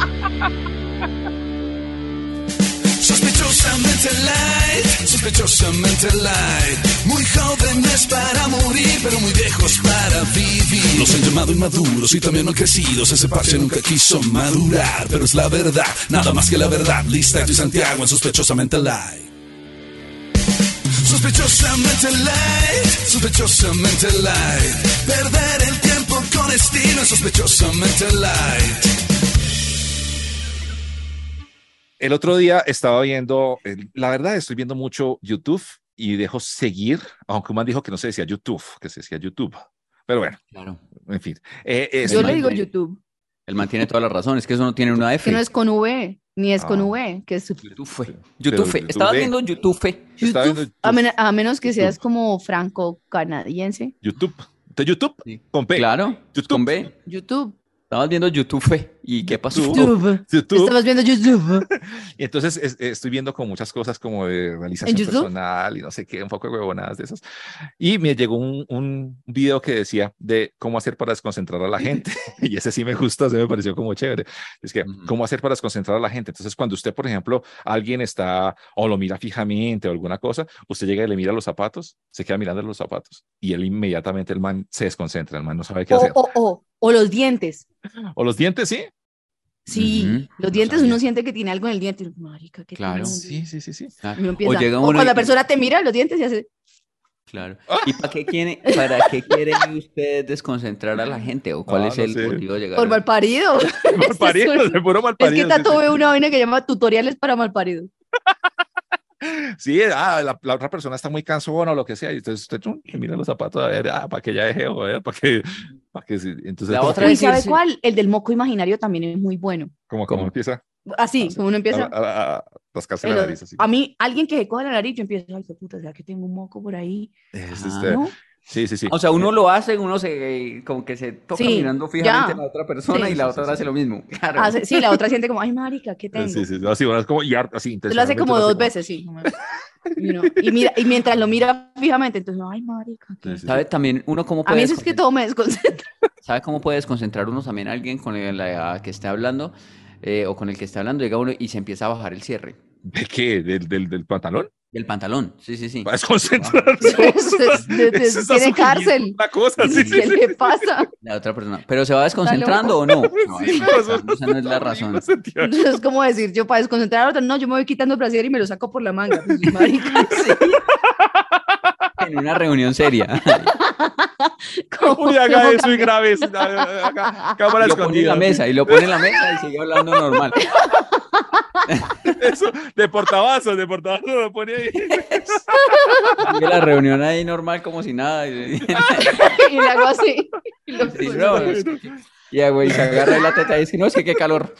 D: Sospechosamente light, sospechosamente light. Muy jóvenes para morir, pero muy viejos para vivir. Los han llamado inmaduros y también no crecidos. Ese parche nunca quiso madurar, pero es la verdad, nada más que la verdad. Lista y Santiago en sospechosamente light. Sospechosamente light, sospechosamente light. Perder el tiempo con estilo en sospechosamente light.
A: El otro día estaba viendo, la verdad estoy viendo mucho YouTube y dejo seguir, aunque un man dijo que no se decía YouTube, que se decía YouTube. Pero bueno,
C: Claro.
A: en fin.
B: Yo le
C: man
B: digo
C: tiene-
B: YouTube,
C: Él mantiene todas las razones, que eso no tiene una F.
B: que no es con V, ni es con
A: Ah.
B: V, que es
C: YouTube fue.
A: Pero
C: YouTube fue. Estabas
A: YouTube.
C: viendo YouTube fue.
A: Estaba
B: YouTube,
A: viendo
B: a menos que seas
A: YouTube.
B: como franco-canadiense.
A: YouTube. ¿De YouTube?
C: Sí.
A: Con P.
C: Claro,
A: YouTube.
C: con B.
B: YouTube.
C: Estabas viendo YouTube fue. ¿Y qué pasó?
B: YouTube.
A: YouTube.
B: Estabas viendo YouTube.
A: Y entonces estoy viendo como muchas cosas como de realización
B: ¿En YouTube?
A: personal y no sé qué, un poco de huevonadas de esas. Y me llegó un video que decía de cómo hacer para desconcentrar a la gente. Y ese sí me gustó, ese me pareció como chévere. Es que,
C: Ujú.
A: ¿cómo hacer para desconcentrar a la gente? Entonces, cuando usted, por ejemplo, alguien está o lo mira fijamente o alguna cosa, usted llega y le mira los zapatos, se queda mirando los zapatos y él inmediatamente, el man se desconcentra, el man no sabe qué hacer.
B: O los dientes.
A: O los dientes, sí.
B: Sí,
C: Ujú,
B: los
C: no
B: dientes
C: sabía.
B: uno siente que tiene algo en el diente. Marica, ¿qué
C: Claro.
B: tiene?
A: Sí, sí, sí, sí.
C: Claro.
B: Y uno empieza,
C: llega
B: o
C: uno
B: cuando la
C: y-
B: persona te mira los dientes y hace,
C: Claro. ¿Y para qué quiere usted desconcentrar a la gente? ¿O cuál
A: No,
C: es
A: no
C: el
A: sé.
C: motivo de llegar
B: por
C: a-
B: malparido.
A: Malparido,
B: Es un-
A: de puro
B: Es
A: malparido.
B: que
A: sí,
B: Tato
A: sí.
B: ve una vaina que llama tutoriales para malparidos.
A: Sí, la otra persona está muy cansona o lo que sea, y entonces usted le mira los zapatos a ver, para que ya deje, o para que sí. Entonces,
C: La
A: como,
C: otra
B: Uy,
C: vez
B: ¿sabe
C: decirse-
B: cuál? El del moco imaginario también es muy bueno.
A: como
C: ¿Cómo?
A: empieza
B: Así, como uno empieza.
A: a rascarse la
B: el-
A: nariz así.
B: a mí, alguien que se coja la nariz, yo empiezo, ay, qué puta, ¿será que tengo un moco por ahí?
A: Es,
C: Ah,
B: ¿No?
A: sí, sí, sí.
C: O sea, uno lo hace, uno se como que se toca
B: Sí,
C: mirando fijamente
B: ya.
C: a la otra persona
B: Sí,
C: y la
A: sí,
C: otra
A: sí,
C: hace
A: sí.
C: lo mismo. Claro.
B: Sí, la otra siente como, ay, marica, ¿qué tengo?
A: Sí, sí, sí. Así, bueno, es como, así,
B: Se lo hace como
A: intencionalmente
B: dos
A: lo hace
B: veces, sí. Y mientras lo mira fijamente, entonces, ay, marica, ¿qué?
A: Sí, sí,
C: ¿Sabe también uno cómo
B: A
C: puede
B: mí eso es que todo me desconcentra.
C: ¿Sabe cómo puede desconcentrar uno también a alguien con el que esté hablando o con el que esté hablando? Llega uno y se empieza a bajar el cierre.
A: ¿De qué? ¿Del pantalón?
C: Y el pantalón, sí.
A: Para desconcentrarse. Se está
B: Tiene cárcel.
A: sugiriendo una cosa, sí.
B: ¿Qué le pasa?
C: La otra persona. ¿Pero se va desconcentrando o no? No,
A: Sí,
C: esa no es la razón.
B: Es como decir, yo para desconcentrar a otro, no, yo me voy quitando el brasier y me lo saco por la manga. Pues, marica,
C: Sí. En una reunión seria.
B: ¿cómo-
A: Uy, haga
B: cómo
A: eso y
B: cambia?
A: grave eso. Cámara
C: Y lo pone en la
A: escondida.
C: mesa, y lo pone en la mesa y sigue hablando normal.
A: Eso, de portavasos lo pone ahí.
C: Sigue la reunión ahí normal como si nada.
B: Y le hago así. Y lo
C: Sí,
B: pongo.
C: no, y güey, se agarra de la teta y dice, no, es que qué calor.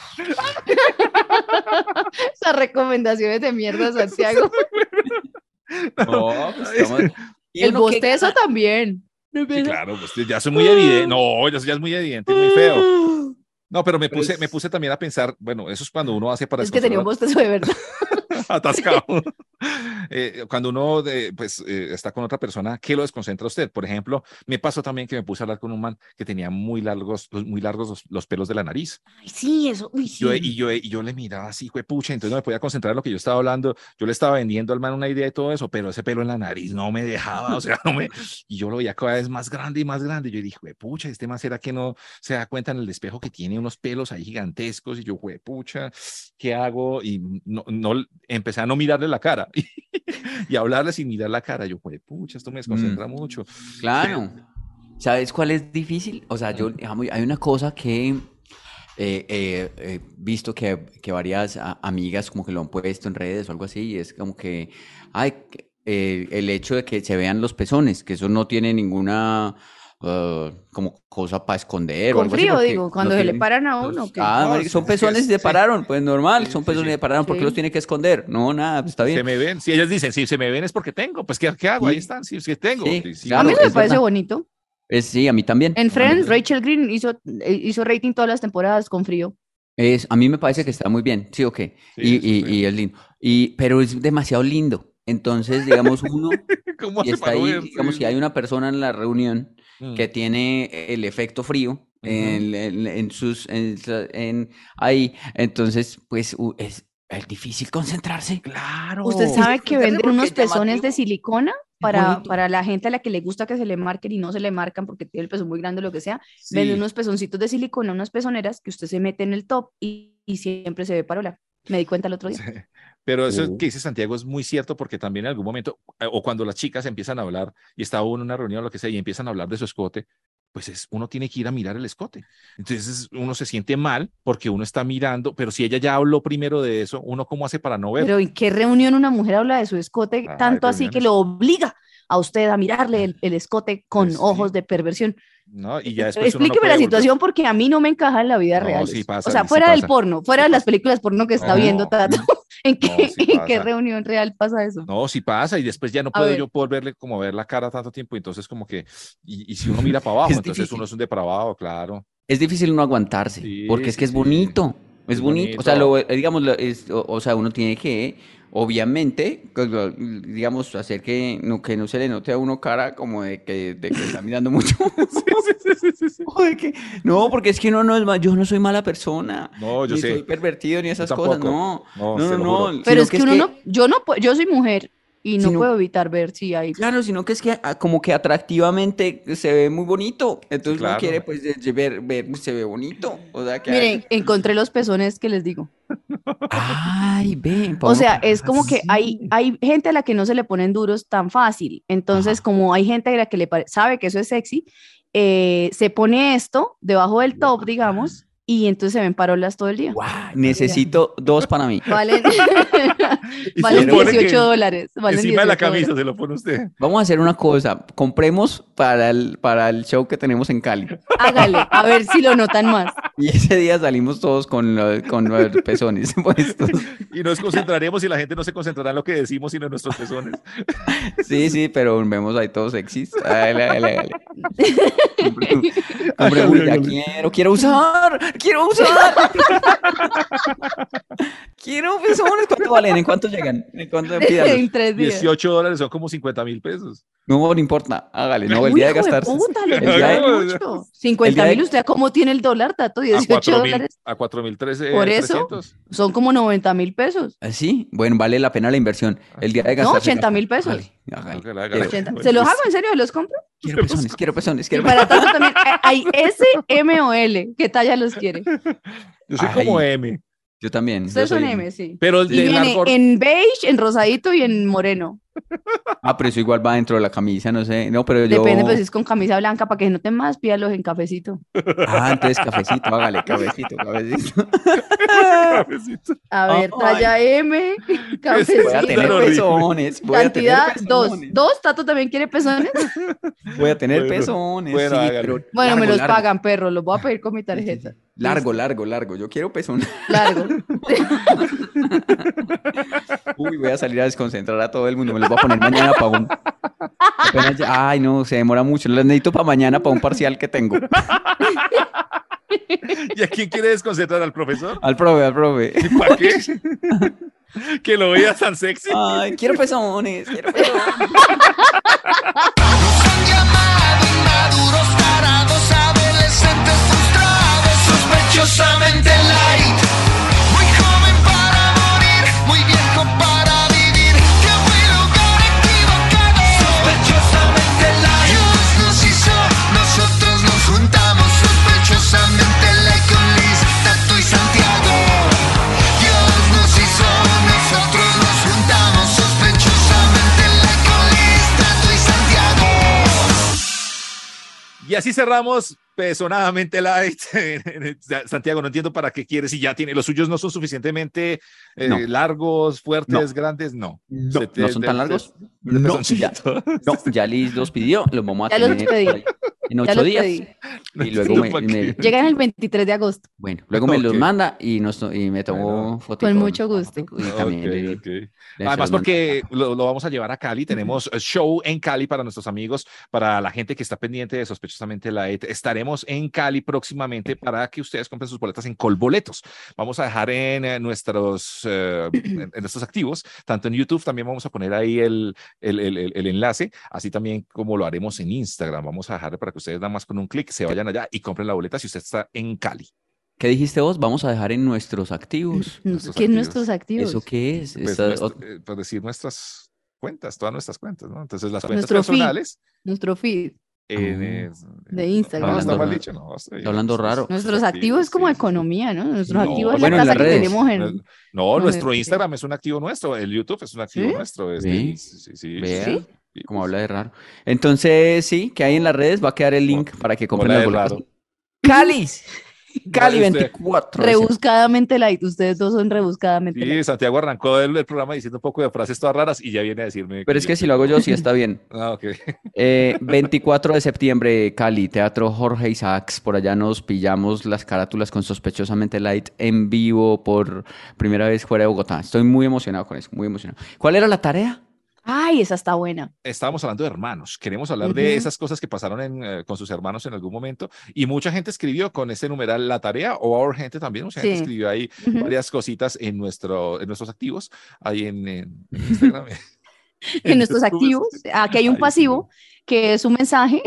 B: Esas recomendaciones de mierda, Santiago.
C: No, pues estamos... Y
B: El
C: uno que-
B: bostezo también.
A: Sí, claro, pues ya soy muy evidente. No, eso ya es muy evidente, muy feo. No, pero me puse también a pensar, bueno, eso es cuando uno hace para
B: Es que tenía un bostezo de verdad.
A: atascado. Cuando uno está con otra persona, ¿qué lo desconcentra a usted? Por ejemplo, me pasó también que me puse a hablar con un man que tenía muy largos los pelos de la nariz.
B: Ay, sí, eso. Uy, sí.
A: Yo le miraba así, pucha, entonces no me podía concentrar en lo que yo estaba hablando. Yo le estaba vendiendo al man una idea de todo eso, pero ese pelo en la nariz no me dejaba, o sea, y yo lo veía cada vez más grande y más grande. Yo dije, pucha, este man será que no se da cuenta en el espejo que tiene unos pelos ahí gigantescos, y yo, pucha, ¿qué hago? Y no empecé a no mirarle la cara y hablarle sin mirar la cara. Yo, pucha, esto me desconcentra mucho.
C: Claro. ¿Sabes cuál es difícil? O sea, digamos, hay una cosa que he visto que varias amigas como que lo han puesto en redes o algo así, y es como que el hecho de que se vean los pezones, que eso no tiene ninguna como cosa para esconder o
B: Con
C: algo así,
B: frío,
C: porque
B: digo, cuando
C: no
B: se le
C: tienen-
B: paran a uno. ¿Qué?
C: marica, son
A: es que
C: pezones y se
A: sí.
C: pararon, pues normal, son
A: Sí,
C: pezones y
A: sí.
C: se pararon, ¿por qué
B: Sí.
C: los tiene que esconder? No, nada, pues está
A: Se
C: bien.
A: me ven, si ellas dicen, si se me ven es porque tengo, pues ¿qué hago?
C: Sí.
A: Ahí están, sí, sí tengo.
C: Sí,
A: Sí,
C: claro.
B: A mí
C: es
B: me parece
C: verdad.
B: bonito.
C: Sí, a mí también.
B: En
C: A mí
B: Friends,
C: también.
B: Rachel Green hizo rating todas las temporadas con frío.
C: A mí me parece que está muy bien, sí o qué,
A: Sí,
C: y es lindo, pero es demasiado lindo. Entonces, digamos, uno,
A: ¿Cómo
C: y
A: hace
C: está
A: para no
C: ahí,
A: ver?
C: digamos,
A: Sí,
C: si hay una persona en la reunión
A: Mm.
C: que tiene el efecto frío
A: Ujú.
C: ahí, entonces, pues es difícil concentrarse.
A: Claro.
B: ¿Usted sabe que
C: concentrarse
B: venden
C: porque
B: unos
C: es
B: pezones
C: llamativo.
B: de silicona
C: bonito.
B: para la gente a la que le gusta que se le marquen y no se le marcan porque tiene el pezón muy grande o lo que sea?
A: Sí.
B: Venden unos pezoncitos de silicona, unas pezoneras que usted se mete en el top y siempre se ve parola. Me di cuenta el otro día.
A: Sí. Pero eso
C: Sí.
A: que dice Santiago es muy cierto, porque también en algún momento, o cuando las chicas empiezan a hablar y está uno en una reunión o lo que sea y empiezan a hablar de su escote, pues uno tiene que ir a mirar el escote. Entonces uno se siente mal porque uno está mirando, pero si ella ya habló primero de eso, uno cómo hace para no ver.
B: Pero ¿en qué reunión una mujer habla de su escote
A: Ay,
B: tanto así que
A: reuniones.
B: lo obliga a usted a mirarle el escote con
A: Pues sí.
B: ojos de perversión?
A: ¿No? Y ya después uno no
B: Explíqueme la
A: puede volver.
B: situación porque a mí no me encaja en la vida
A: No,
B: real.
A: sí
B: eso.
A: pasa,
B: O sea,
A: sí
B: fuera del
A: pasa.
B: porno, fuera
A: Sí
B: de las
A: pasa.
B: películas porno que está
A: No.
B: viendo Tato, ¿en
A: No, sí
B: en qué
A: pasa.
B: reunión real pasa eso?
A: No, sí pasa, y después ya no
B: A
A: puedo
B: ver.
A: yo volverle como ver la cara tanto tiempo, entonces como que, y si uno mira para abajo,
C: Es
A: entonces
C: difícil.
A: uno es un depravado, claro.
C: Es difícil no aguantarse,
A: Sí,
C: porque es
A: sí,
C: que es
A: sí.
C: bonito,
A: Es
C: es bonito. O sea,
A: bonito.
C: digamos, o sea, uno tiene que, obviamente, digamos, hacer que no se le note a uno cara como de que está mirando mucho.
A: Sí.
C: O de que- no, porque es que uno no es yo no soy mala persona,
A: No, yo
C: ni
A: sé.
C: soy pervertido, ni esas
A: Yo
C: cosas,
A: tampoco.
C: no,
A: No,
C: no,
A: se
C: no,
A: lo juro.
C: no,
B: Pero
C: sino
B: es que uno no, yo no puedo, yo soy mujer y no
C: Sino-
B: puedo evitar ver si hay.
C: Claro, sino que es que como que atractivamente se ve muy bonito, entonces
A: claro.
C: uno quiere pues ver, se ve bonito, o sea que
B: Miren, encontré los pezones que les digo.
C: ay, ven,
B: O sea, es
C: Ah,
B: como que
C: sí.
B: hay gente a la que no se le ponen duros tan fácil. Entonces,
C: Ajá.
B: como hay gente a la que sabe que eso es sexy, se pone esto debajo del top, digamos, y entonces se ven parolas todo el día.
C: Guau, necesito 2 para mí.
B: Valen,
A: Y
B: valen
A: se lo pone que
B: $18. Valen
A: encima de la
B: $18.
A: camisa se lo pone usted.
C: Vamos a hacer una cosa, compremos para el show que tenemos en Cali.
B: Hágale, a ver si lo notan más.
C: Y ese día salimos todos con los pezones puestos.
A: Y nos concentraremos y la gente no se concentrará en lo que decimos, sino en nuestros pezones.
C: Sí, pero vemos ahí todos sexys. Dale. Hombre,
A: Hágale,
C: uy, ya
A: hágale.
C: quiero usar. Quiero pezones. ¿Cuánto valen? ¿En cuánto cuánto llegan? ¿En cuánto pídalos?
B: En 3 días.
A: $18 son como 50.000 pesos.
C: No, no importa, hágale, no, el
B: Uy,
C: día de
B: hijo de
C: gastarse.
B: puta, le
C: el día de-
B: gusta mucho. 50.000, ¿usted cómo tiene el dólar, Tato?
A: A
B: 18 dólares.
A: A 4.013.
B: Por eso, son como 90.000 pesos.
C: ¿Ah, sí? Bueno, vale la pena la inversión. El día de
B: No,
C: gastarse.
B: 80.000 pesos.
C: Hágale.
B: 80. ¿Se los hago en serio? ¿Los compro?
C: Quiero pezones, quiero pezones,
B: Y
C: quiero
B: para Tato también hay S, M o L. ¿Qué talla los quiere?
A: Yo soy
C: Ay,
A: como M.
C: Yo también.
B: Ustedes
C: yo
B: son
C: soy-
B: M, sí.
A: Pero el
B: Y
A: de
B: viene
A: largo.
B: en beige, en rosadito y en moreno.
C: Ah, pero eso igual va dentro de la camisa, no sé. No, pero yo.
B: Depende, pues si es con camisa blanca, para que se noten más, pídalos en cafecito.
C: Ah, entonces cafecito, hágale, cafecito.
A: Cafecito.
B: A ver,
C: Ay.
B: talla M,
C: Voy a
B: cafecito.
C: tener
A: horrible.
C: pezones. Voy a tener
B: Cantidad 2.
C: pezones.
B: ¿2? ¿Tato también quiere pezones?
C: Voy a tener
A: Bueno,
C: pezones.
A: bueno,
C: sí,
A: hágale.
C: pero
B: Bueno, me
C: largo,
B: los
C: largo.
B: pagan, perro. Los voy a pedir con mi
C: Sí, sí,
B: tarjeta.
C: sí. Largo. Yo quiero pezones.
B: Largo.
C: Uy, voy a salir a desconcentrar a todo el mundo. Me los voy a poner mañana para un. Ay, no, se demora mucho. Los necesito para mañana para un parcial que tengo.
A: ¿Y a quién quiere desconcentrar? ¿Al profesor?
C: Al profe.
A: ¿Y para qué? Que lo veas tan sexy.
C: Ay, quiero pezones.
D: Nos han llamado inmaduros, tarados, adolescentes frustrados, sospechosamente light. Muy joven para morir, muy viejo para vivir. Tiempo y lugar equivocado, sospechosamente light. Dios nos hizo, nosotros nos juntamos, sospechosamente light con Liz, Tato y Santiago. Dios nos hizo, nosotros nos juntamos, sospechosamente light con Liz, Tato y Santiago.
A: Y así cerramos pezonadamente light. Santiago, no entiendo para qué quieres si ya tiene. Los suyos no son suficientemente
C: No.
A: largos, fuertes,
C: No.
A: grandes. No.
C: ¿No son tan largos?
A: de
C: No,
A: pezoncito.
C: No, ya Liz los pidió, los vamos a
B: Ya los
C: tener
B: pedí.
C: por ahí en
B: Ya
C: 8
B: los
C: días.
B: pedí.
A: No
C: Y luego
A: entiendo para qué.
B: Llegan el 23 de agosto.
C: Bueno, luego me los
A: Ok.
C: manda y me tomo
A: Bueno.
C: foto.
B: Con mucho gusto.
C: Y también
A: Ok.
C: les
A: Además,
C: mando.
A: porque lo vamos a llevar a Cali. Tenemos show en Cali para nuestros amigos, para la gente que está pendiente de Sospechosamente Light. Estaremos en Cali próximamente para que ustedes compren sus boletas en Colboletos. Vamos a dejar en nuestros activos, tanto en YouTube, también vamos a poner ahí el enlace, así también como lo haremos en Instagram. Vamos a dejar para que ustedes nada más con un clic se vayan allá y compren la boleta si usted está en Cali.
C: ¿Qué dijiste vos? Vamos a dejar en nuestros activos.
A: Nuestros
B: ¿Qué es
A: activos.
B: nuestros activos?
C: ¿Eso qué es?
A: Pues, por decir nuestras cuentas, todas nuestras cuentas, ¿no? Entonces las cuentas
B: Nuestro feed.
A: personales
B: Nuestro feed. De Instagram.
A: No, está mal
C: Hablando
A: dicho, no.
C: está hablando raro.
B: Nuestros activos es como
A: sí, sí.
B: economía, ¿no? Nuestros
A: No,
B: activos es
C: bueno,
B: la
C: en
B: casa
C: las
B: que
C: redes.
B: tenemos en...
A: No,
B: No,
A: nuestro
B: sí.
A: Instagram es un activo nuestro, el YouTube es un activo
B: ¿Sí?
A: nuestro.
C: Sí.
A: Sí.
C: Vea,
B: ¿Sí?
C: como habla de raro. Entonces, sí, que hay en las redes va a quedar el link para que compren
A: Hola
C: las
A: de
C: boletas.
A: raro.
C: ¡Cáliz! Cali
A: Usted-
C: 24.
B: Rebuscadamente light. Ustedes dos son rebuscadamente
A: Sí,
B: light.
A: Santiago arrancó el programa diciendo un poco de frases todas raras y ya viene a decirme.
C: Pero es que si lo hago yo, sí está bien.
A: Ah, ok.
C: 24 de septiembre, Cali, Teatro Jorge Isaacs. Por allá nos pillamos las carátulas con Sospechosamente Light en vivo por primera vez fuera de Bogotá. Estoy muy emocionado con eso, muy emocionado. ¿Cuál era la tarea?
B: Ay, esa está buena.
A: Estábamos hablando de hermanos. Queremos hablar de
B: Ujú.
A: esas cosas que pasaron con sus hermanos en algún momento. Y mucha gente escribió con ese numeral la tarea, o our gente también. Mucha gente
B: Sí.
A: escribió ahí
B: Ujú.
A: varias cositas en nuestros activos, ahí en Instagram.
B: En nuestros
A: YouTube.
B: activos, aquí hay un
A: Ay,
B: pasivo que es un mensaje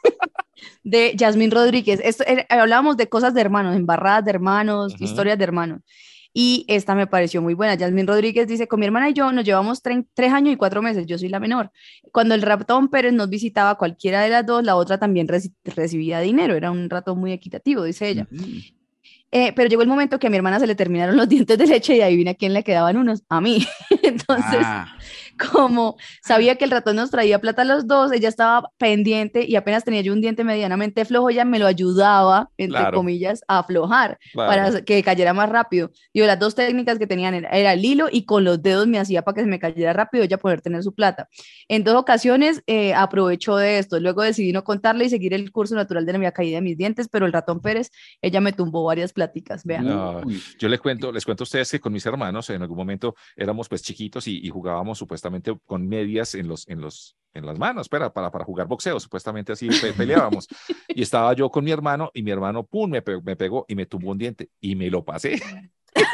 B: de Yasmín Rodríguez. Hablábamos de cosas de hermanos, embarradas de hermanos,
A: Ujú.
B: historias de hermanos. Y esta me pareció muy buena. Yasmín Rodríguez dice, con mi hermana y yo nos llevamos 3 años y 4 meses, yo soy la menor. Cuando el ratón Pérez nos visitaba cualquiera de las dos, la otra también recibía dinero. Era un ratón muy equitativo, dice ella. Pero llegó el momento que a mi hermana se le terminaron los dientes de leche y adivina a quién le quedaban unos, a mí. Entonces, como sabía que el ratón nos traía plata a los dos, ella estaba pendiente y apenas tenía yo un diente medianamente flojo, ella me lo ayudaba, entre
A: Claro.
B: comillas, a aflojar
A: Claro.
B: para que cayera más rápido. Digo, las dos técnicas que tenían era el hilo y con los dedos me hacía para que se me cayera rápido ella poder tener su plata. En 2 ocasiones aprovechó de esto, luego decidí no contarle y seguir el curso natural de la caída de mis dientes, pero el ratón Pérez, ella me tumbó varias pláticas, vean.
A: No, yo les cuento a ustedes que con mis hermanos en algún momento éramos pues chiquitos y jugábamos supuestamente con medias en las manos, para jugar boxeo, supuestamente así peleábamos. Y estaba yo con mi hermano y mi hermano, pum, me pegó y me tumbó un diente y me lo pasé.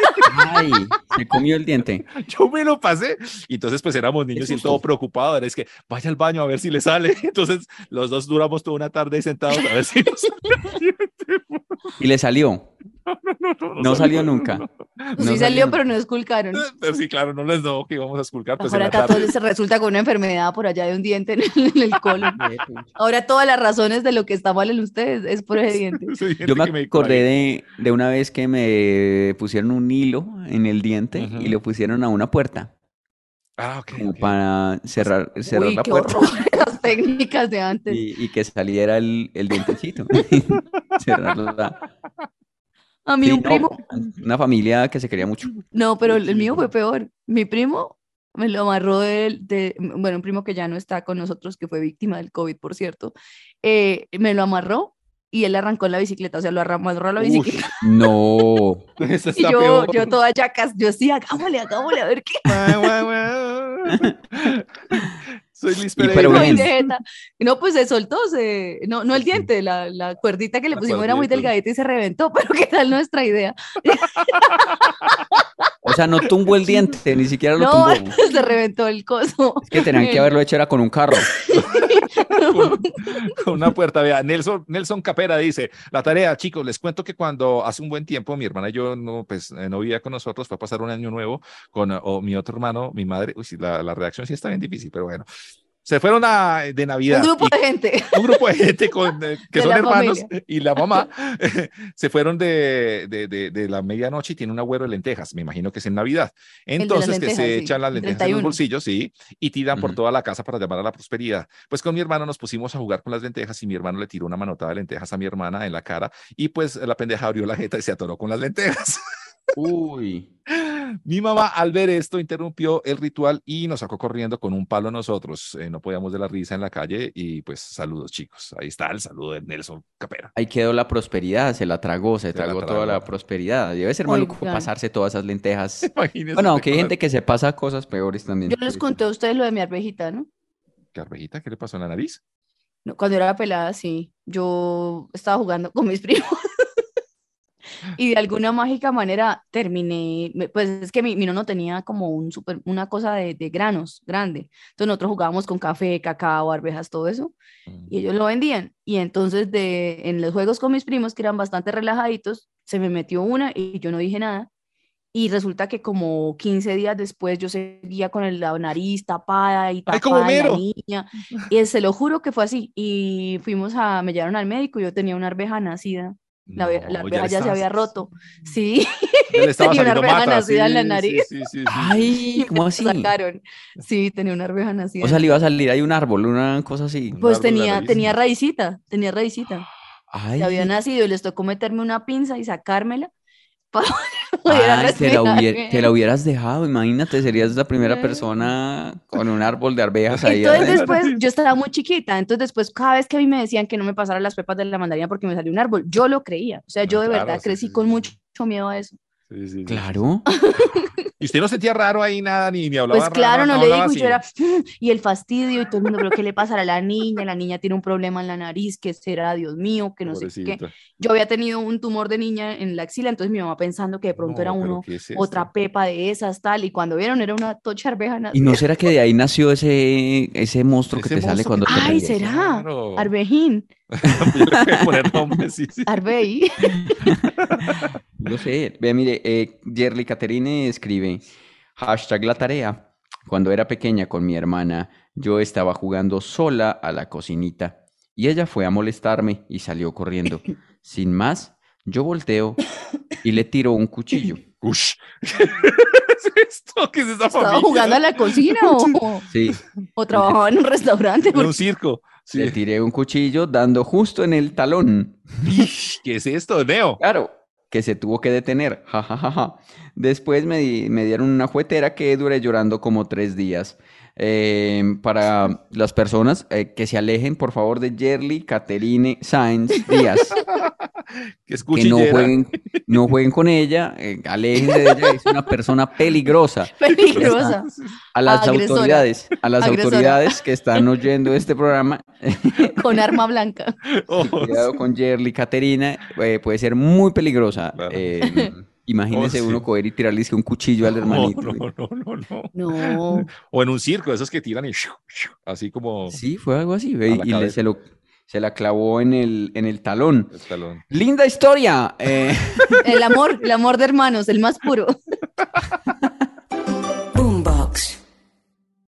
C: Ay, se comió el diente.
A: Yo me lo pasé. Y entonces, pues éramos niños y él todo preocupado. Era es que vaya al baño a ver si le sale. Entonces, los dos duramos toda una tarde ahí sentados a ver si nos sale.
C: Y le salió. No salió nunca.
B: Sí
C: No
B: salió,
C: nunca.
B: pero no esculcaron.
A: Pero sí, claro, no les no que íbamos a esculcar. Pues en
B: Ahora
A: la
B: acá todo
A: tarde.
B: se resulta con una enfermedad por allá de un diente en el colon. Ahora todas las razones de lo que está mal en ustedes es por ese diente.
A: Sí, gente
C: Yo me
A: que
C: acordé de una vez que me pusieron un hilo en el diente
A: Ujú.
C: y lo pusieron a una puerta,
A: Ah, ok,
C: como
A: ok.
C: para cerrar
B: Uy,
C: la
B: qué
C: puerta
B: horror, las técnicas de antes.
C: y que saliera el dientecito. Cerrarla.
B: A mí
C: Sí,
B: un
C: no,
B: primo,
C: una familia que se quería mucho.
B: no, pero
A: Qué
B: el mío fue
A: chido.
B: peor. Mi primo me lo amarró bueno, un primo que ya no está con nosotros, que fue víctima del COVID, por cierto, me lo amarró y él arrancó en la bicicleta, o sea, lo amarró a la bicicleta.
C: No.
A: Eso
B: Y
A: está
B: yo
A: peor.
B: toda yacas, yo sí, hagámosle, a ver qué.
A: Soy Liz
C: Y pero
A: Pereira.
B: Muy
C: bien.
B: de jeta. Y no, pues se soltó, no el
A: Sí.
B: diente, la cuerdita que le
A: La
B: pusimos era muy
A: cuerdita.
B: delgadita y se reventó, pero ¿qué tal nuestra idea?
C: O sea, no tumbó el diente, ni siquiera lo
B: No,
C: tumbó.
B: se reventó el coso.
C: Es que tenían que haberlo hecho era con un carro.
A: Con una puerta, vea, Nelson Capera dice, la tarea, chicos, les cuento que cuando hace un buen tiempo mi hermana y yo no, pues, no vivía con nosotros, fue a pasar un año nuevo con mi otro hermano, mi madre, uy, sí, la redacción sí está bien difícil, pero bueno, se fueron de
B: Un
A: Navidad
B: grupo
A: y
B: de gente
A: un grupo de gente que
B: de
A: son
B: la
A: hermanos
B: familia.
A: y la mamá se fueron de la medianoche y tiene un agüero de lentejas, me imagino que es en Navidad.
B: El de las
A: Entonces que
B: lentejas,
A: se
B: sí,
A: echan las
B: el
A: lentejas en los
B: 31.
A: bolsillos, sí, y tiran por
C: Ujú.
A: toda la casa para llamar a la prosperidad. Pues con mi hermano nos pusimos a jugar con las lentejas y mi hermano le tiró una manotada de lentejas a mi hermana en la cara y pues la pendeja abrió la jeta y se atoró con las lentejas.
C: Uy.
A: Mi mamá al ver esto interrumpió el ritual y nos sacó corriendo con un palo nosotros. No podíamos de la risa en la calle y pues saludos chicos. Ahí está el saludo de Nelson Capera.
C: Ahí quedó la prosperidad, se la tragó, se
A: Se la
C: tragó toda la
A: tragó.
C: prosperidad. Debe ser maluco
B: Oigan,
C: pasarse todas esas lentejas.
A: Imagínese
C: Bueno,
A: usted
C: aunque hay
A: con
C: gente que se pasa cosas peores
B: yo
C: también.
B: les conté a ustedes lo de mi arvejita, ¿no?
A: Carvejita, ¿qué le pasó en la nariz?
B: No, cuando era pelada, sí. Yo estaba jugando con mis primos y de alguna mágica manera terminé, pues es que mi nono tenía como una cosa de granos grande. Entonces nosotros jugábamos con café, cacao, arvejas, todo eso, y ellos lo vendían. Y entonces en los juegos con mis primos, que eran bastante relajaditos, se me metió una y yo no dije nada. Y resulta que como 15 días después yo seguía con la nariz tapada y
A: ¡Ay, como
B: tapada de la
A: Homero!
B: niña. Y se lo juro que fue así. Y me llevaron al médico y yo tenía una arveja nacida. La
A: No,
B: arveja
A: le
B: ya se
A: estaba,
B: había roto. Sí,
A: ya le estaba
B: tenía una
A: saliendo
B: arveja
A: mata.
B: nacida en la
A: Sí,
B: nariz.
A: sí, sí, sí, sí.
C: Ay,
B: Y
C: ¿cómo
B: me
C: así?
B: la sacaron. Sí, tenía una arveja nacida
C: O
B: en
C: sea,
B: la
C: le iba a
B: nariz.
C: salir ahí un árbol, una cosa así.
A: Un
B: Pues
A: árbol de la nariz.
B: tenía raicita. Se había
C: Ay,
B: nacido y les tocó meterme una pinza y sacármela para que pudiera
C: ay,
B: respirar
C: te la
B: bien.
C: hubieras dejado, imagínate, serías la primera persona con un árbol de arvejas ahí
B: Entonces
C: adentro.
B: después, yo estaba muy chiquita, entonces después cada vez que a mí me decían que no me pasara las pepas de la mandarina porque me salió un árbol, yo lo creía. O sea,
A: No,
B: yo de
A: claro,
B: verdad
A: sí,
B: crecí
A: sí,
B: con
A: sí,
B: mucho miedo a eso.
A: sí, sí, sí, sí, sí.
C: Claro.
A: ¿Y usted no sentía raro ahí nada, ni hablaba
B: Pues claro, no
A: no
B: le
A: hablaba
B: digo, y yo
A: así?
B: era, y el fastidio y todo el mundo, pero ¿qué le pasará a la niña tiene un problema en la nariz, ¿qué será, Dios mío, que no sé qué?
A: Pobrecita.
B: Yo había tenido un tumor de niña en la axila, entonces mi mamá pensando que de pronto era
A: No, pero ¿qué es
B: otra
A: esto?
B: pepa de esas, tal, y cuando vieron era una tocha arveja
C: ¿Y no
B: nacida.
C: será que de ahí nació ese monstruo que
A: Ese
C: te sale
A: monstruo que
C: cuando te
A: tiene,
B: Ay,
C: ríes?
B: ¿será?
A: claro.
B: Arvejín,
A: Yo le voy a poner nombre, sí, sí.
B: Arbey.
C: Yo sé. Ve, mire, Yerly Caterine escribe, hashtag la tarea. Cuando era pequeña con mi hermana, yo estaba jugando sola a la cocinita y ella fue a molestarme y salió corriendo. Sin más, yo volteo y le tiro un cuchillo.
A: Ush. ¿Qué es esto? ¿Qué es esta
B: ¿Estaba
A: familia?
B: jugando a la cocina
C: Sí,
B: o trabajaba en un restaurante?
A: En un
B: Porque
A: circo. Sí.
C: le tiré un cuchillo dando justo en el talón.
A: Ish, ¿qué es esto, Neo?
C: Claro, que se tuvo que detener. Ja, ja, ja, ja. Después me dieron una juetera que duré llorando como 3 días. Para las personas que se alejen, por favor, de Yerly Caterine Sáenz Díaz.
A: Que es
C: Que no
A: cuchillera.
C: no jueguen con ella, aléjense de ella, es una persona peligrosa.
B: peligrosa.
C: A las
B: Agresora. Agresora.
C: autoridades que están oyendo este programa,
B: Con arma blanca.
A: Oh,
C: cuidado con Yerly Caterina, puede ser muy peligrosa.
A: Claro.
C: Imagínese
A: sí.
C: uno coger y tirarle un cuchillo al
A: No,
C: hermanito.
A: no.
B: No.
A: O en un circo, esos que tiran y así como
C: Sí, fue algo así, ve,
A: a la
C: y
A: cabeza
C: se la clavó en el talón.
A: el talón.
C: Linda historia.
B: El amor de hermanos, el más puro.